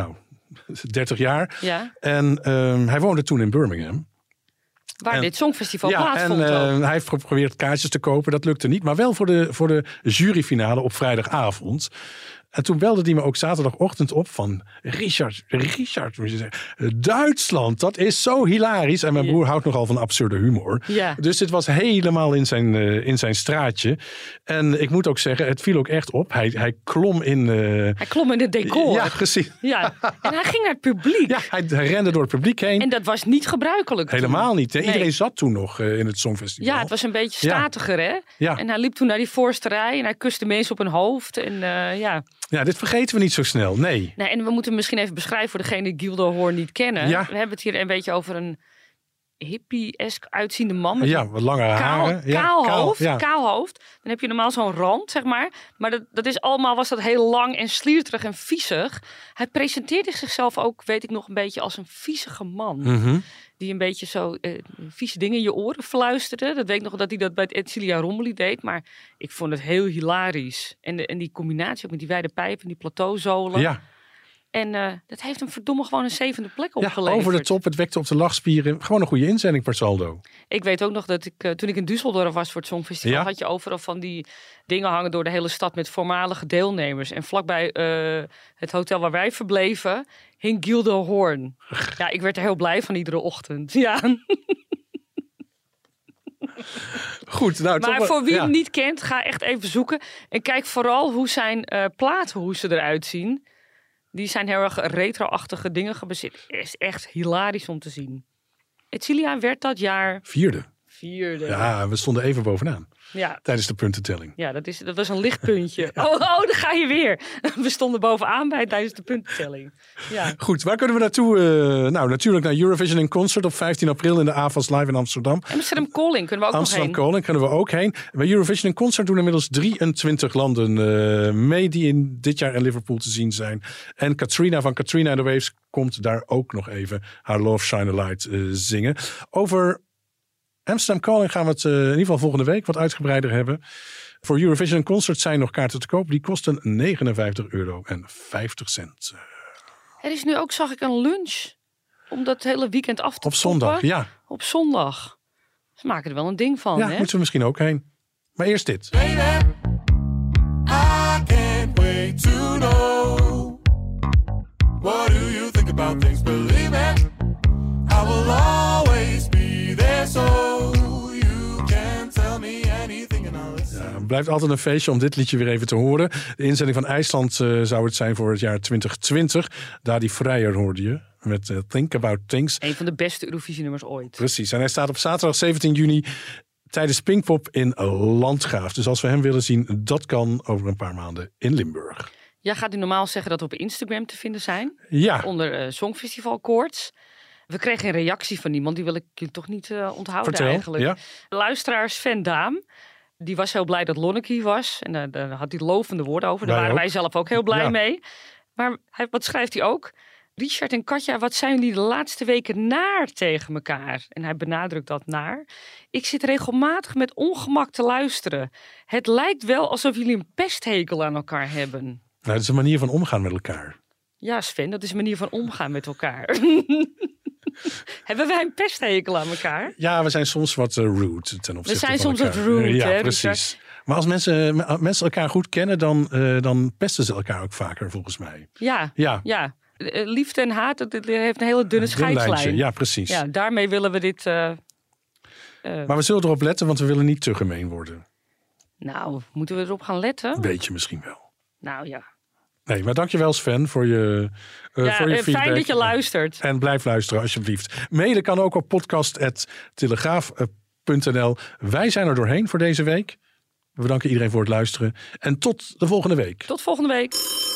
Speaker 2: dertig jaar.
Speaker 3: Ja.
Speaker 2: En um, hij woonde toen in Birmingham.
Speaker 3: Waar
Speaker 2: en,
Speaker 3: dit Songfestival
Speaker 2: ja,
Speaker 3: plaatsvond.
Speaker 2: En, uh,
Speaker 3: ook.
Speaker 2: hij heeft geprobeerd kaartjes te kopen. Dat lukte niet. Maar wel voor de, voor de juryfinale op vrijdagavond. En toen belde hij me ook zaterdagochtend op van... Richard, Richard, moet je zeggen, Duitsland, dat is zo hilarisch. En mijn broer houdt nogal van absurde humor.
Speaker 3: Ja.
Speaker 2: Dus dit was helemaal in zijn, uh, in zijn straatje. En ik moet ook zeggen, het viel ook echt op. Hij, hij klom in... Uh...
Speaker 3: Hij klom in het decor.
Speaker 2: Ja, precies.
Speaker 3: Ja. En hij ging naar het publiek.
Speaker 2: Ja, hij, hij rende door het publiek heen.
Speaker 3: En dat was niet gebruikelijk.
Speaker 2: Helemaal niet. Hè?
Speaker 3: Nee.
Speaker 2: Iedereen zat toen nog uh, in het Songfestival.
Speaker 3: Ja, het was een beetje statiger, hè?
Speaker 2: Ja.
Speaker 3: En hij liep toen naar die voorste rij en hij kuste mensen op hun hoofd. En uh, ja...
Speaker 2: Ja, dit vergeten we niet zo snel, nee.
Speaker 3: nee. En we moeten misschien even beschrijven voor degene die Gildehorn niet kennen.
Speaker 2: Ja.
Speaker 3: We hebben het hier een beetje over een hippie-esk uitziende man. Met
Speaker 2: Ja, wat langere
Speaker 3: kaal,
Speaker 2: haren. Ja,
Speaker 3: kaal,
Speaker 2: kaal,
Speaker 3: hoofd,
Speaker 2: ja.
Speaker 3: kaal hoofd. Dan heb je normaal zo'n rand, zeg maar. Maar dat, dat is allemaal, was dat heel lang en slierterig en viezig. Hij presenteerde zichzelf ook, weet ik nog, een beetje als een viezige man.
Speaker 2: Mm-hmm.
Speaker 3: Die een beetje zo uh, vieze dingen in je oren fluisterde. Dat weet ik nog dat hij dat bij het Edcilia Rommeli deed. Maar ik vond het heel hilarisch. En, de, en die combinatie ook met die wijde pijpen en die plateauzolen.
Speaker 2: Ja.
Speaker 3: En uh, dat heeft hem verdomme gewoon een zevende plek
Speaker 2: Ja,
Speaker 3: opgeleverd.
Speaker 2: over de top, het wekte op de lachspieren. Gewoon een goede inzending per saldo.
Speaker 3: Ik weet ook nog dat ik, uh, toen ik in Düsseldorf was voor het Songfestival...
Speaker 2: Ja?
Speaker 3: had je overal van die dingen hangen door de hele stad met voormalige deelnemers. En vlakbij uh, het hotel waar wij verbleven hing Gildehorn. Ja, ik werd er heel blij van iedere ochtend. Ja.
Speaker 2: Goed, nou,
Speaker 3: maar
Speaker 2: toch,
Speaker 3: voor wie
Speaker 2: ja.
Speaker 3: hem niet kent, ga echt even zoeken. En kijk vooral hoe zijn uh, platen, hoe ze eruit zien. Die zijn heel erg retro-achtige dingen gebaseerd. Het is echt hilarisch om te zien. Edcilia werd dat jaar...
Speaker 2: Vierde.
Speaker 3: Vierde.
Speaker 2: Ja, we stonden even bovenaan.
Speaker 3: Ja.
Speaker 2: Tijdens de puntentelling.
Speaker 3: Ja, dat, is, dat was een lichtpuntje. ja. oh, oh, daar ga je weer. We stonden bovenaan bij tijdens de puntentelling. Ja.
Speaker 2: Goed, waar kunnen we naartoe? Uh, nou, natuurlijk naar Eurovision in Concert op vijftien april in de A F A S Live in Amsterdam.
Speaker 3: Amsterdam Calling kunnen we ook
Speaker 2: Amsterdam
Speaker 3: nog heen.
Speaker 2: Calling kunnen we ook heen. Bij Eurovision in Concert doen inmiddels drieëntwintig landen uh, mee die in dit jaar in Liverpool te zien zijn. En Katrina van Katrina and the Waves komt daar ook nog even haar Love Shine a Light uh, zingen. Over Amsterdam Calling gaan we het uh, in ieder geval volgende week wat uitgebreider hebben. Voor Eurovision Concert zijn nog kaarten te koop. Die kosten negenenvijftig euro en vijftig cent.
Speaker 3: Er is nu ook, zag ik, een lunch. Om dat hele weekend af te
Speaker 2: Op zondag,
Speaker 3: toppen.
Speaker 2: ja.
Speaker 3: Op zondag. Ze maken er wel een ding van,
Speaker 2: Ja,
Speaker 3: hè?
Speaker 2: moeten we misschien ook heen. Maar eerst dit.
Speaker 15: Baby, I can't wait to know. What do you think about things? Believe it, I will always be there so you can tell me anything and I'll listen.
Speaker 2: Ja, het blijft altijd een feestje om dit liedje weer even te horen. De inzending van IJsland uh, zou het zijn voor het jaar twintig twintig. Dadi Vrijer hoorde je met uh, Think About Things.
Speaker 3: Een van de beste Eurovisie-nummers ooit.
Speaker 2: Precies, en hij staat op zaterdag zeventien juni tijdens Pinkpop in Landgraaf. Dus als we hem willen zien, dat kan over een paar maanden in Limburg.
Speaker 3: Jij gaat nu normaal zeggen dat we op Instagram te vinden zijn.
Speaker 2: Ja.
Speaker 3: Onder uh, Songfestival Koorts. We kregen een reactie van iemand, die wil ik je toch niet uh, onthouden
Speaker 2: Vertel,
Speaker 3: eigenlijk.
Speaker 2: ja.
Speaker 3: Luisteraar Sven Daam, die was heel blij dat Lonneke hier was. En uh, daar had hij lovende woorden over. Daar
Speaker 2: Wij
Speaker 3: waren
Speaker 2: ook.
Speaker 3: wij zelf ook heel blij
Speaker 2: Ja.
Speaker 3: mee. Maar hij, wat schrijft hij ook? Richard en Katja, wat zijn jullie de laatste weken naar tegen elkaar? En hij benadrukt dat naar. Ik zit regelmatig met ongemak te luisteren. Het lijkt wel alsof jullie een pesthekel aan elkaar hebben.
Speaker 2: Nou, dat is een manier van omgaan met elkaar.
Speaker 3: Ja, Sven, dat is een manier van omgaan met elkaar. Hebben wij een pesthekel aan elkaar?
Speaker 2: Ja, we zijn soms wat uh, rude ten opzichte
Speaker 3: We zijn
Speaker 2: van
Speaker 3: soms
Speaker 2: elkaar.
Speaker 3: wat rude,
Speaker 2: Ja,
Speaker 3: hè,
Speaker 2: precies.
Speaker 3: Richard?
Speaker 2: Maar als mensen, m- mensen elkaar goed kennen, dan, uh, dan pesten ze elkaar ook vaker, volgens mij.
Speaker 3: Ja,
Speaker 2: Ja.
Speaker 3: ja. Uh, liefde en haat, dat, dat heeft een hele dunne
Speaker 2: Dun lijntje,
Speaker 3: scheidslijn.
Speaker 2: ja, precies.
Speaker 3: Ja, daarmee willen we dit... Uh, uh,
Speaker 2: Maar we zullen erop letten, want we willen niet te gemeen worden.
Speaker 3: nou, moeten we erop gaan letten?
Speaker 2: Een beetje misschien wel.
Speaker 3: Nou ja.
Speaker 2: Nee, maar dankjewel Sven voor je, uh,
Speaker 3: ja
Speaker 2: voor je
Speaker 3: uh,
Speaker 2: feedback.
Speaker 3: fijn dat je luistert.
Speaker 2: En blijf luisteren alsjeblieft. Mailen kan ook op podcast punt telegraaf punt n l. Wij zijn er doorheen voor deze week. We bedanken iedereen voor het luisteren. En tot de volgende week.
Speaker 3: Tot volgende week.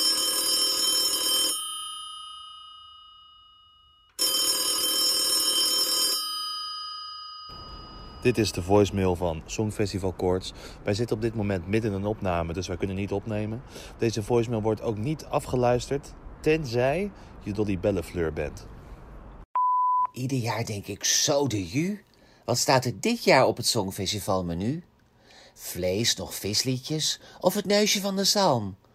Speaker 16: Dit is de voicemail van Songfestival Koorts. Wij zitten op dit moment midden in een opname, dus wij kunnen niet opnemen. Deze voicemail wordt ook niet afgeluisterd, tenzij je Dolly Bellefleur bent.
Speaker 17: Ieder jaar denk ik zo de ju. Wat staat er dit jaar op het Songfestivalmenu? Vlees nog visliedjes of het neusje van de zalm?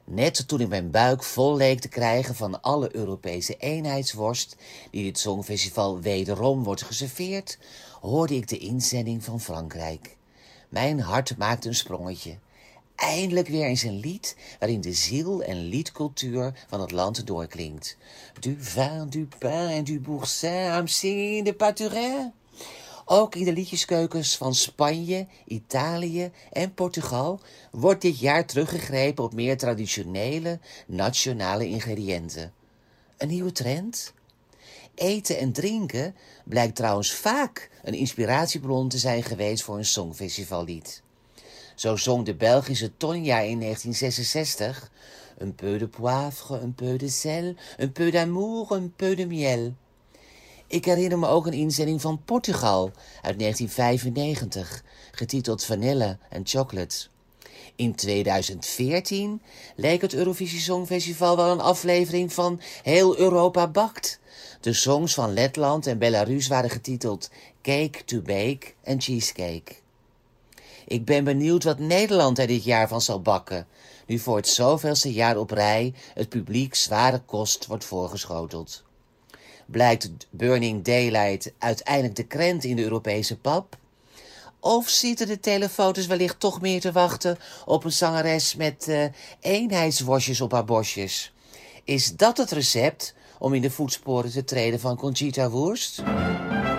Speaker 17: Net toen ik mijn buik vol leek te krijgen van alle Europese eenheidsworst die dit Songfestival wederom wordt geserveerd, hoorde ik de inzending van Frankrijk. Mijn hart maakte een sprongetje. Eindelijk weer eens een lied waarin de ziel en liedcultuur van het land doorklinkt. Du vin, du pain en du boursin, I'm singing the pâturage. Ook in de liedjeskeukens van Spanje, Italië en Portugal wordt dit jaar teruggegrepen op meer traditionele, nationale ingrediënten. Een nieuwe trend? Eten en drinken blijkt trouwens vaak een inspiratiebron te zijn geweest voor een songfestivallied. Zo zong de Belgische Tonja in negentien zesenzestig... Un peu de poivre, un peu de sel, un peu d'amour, un peu de miel. Ik herinner me ook een inzending van Portugal uit negentien vijfennegentig, getiteld Vanille and Chocolate. In tweeduizend veertien leek het Eurovisie Songfestival wel een aflevering van Heel Europa bakt. De songs van Letland en Belarus waren getiteld Cake to Bake en Cheesecake. Ik ben benieuwd wat Nederland er dit jaar van zal bakken, nu voor het zoveelste jaar op rij het publiek zware kost wordt voorgeschoteld. Blijkt Burning Daylight uiteindelijk de krent in de Europese pap? Of zitten de telefoto's wellicht toch meer te wachten op een zangeres met uh, eenheidsworstjes op haar borstjes? Is dat het recept om in de voetsporen te treden van Conchita Wurst?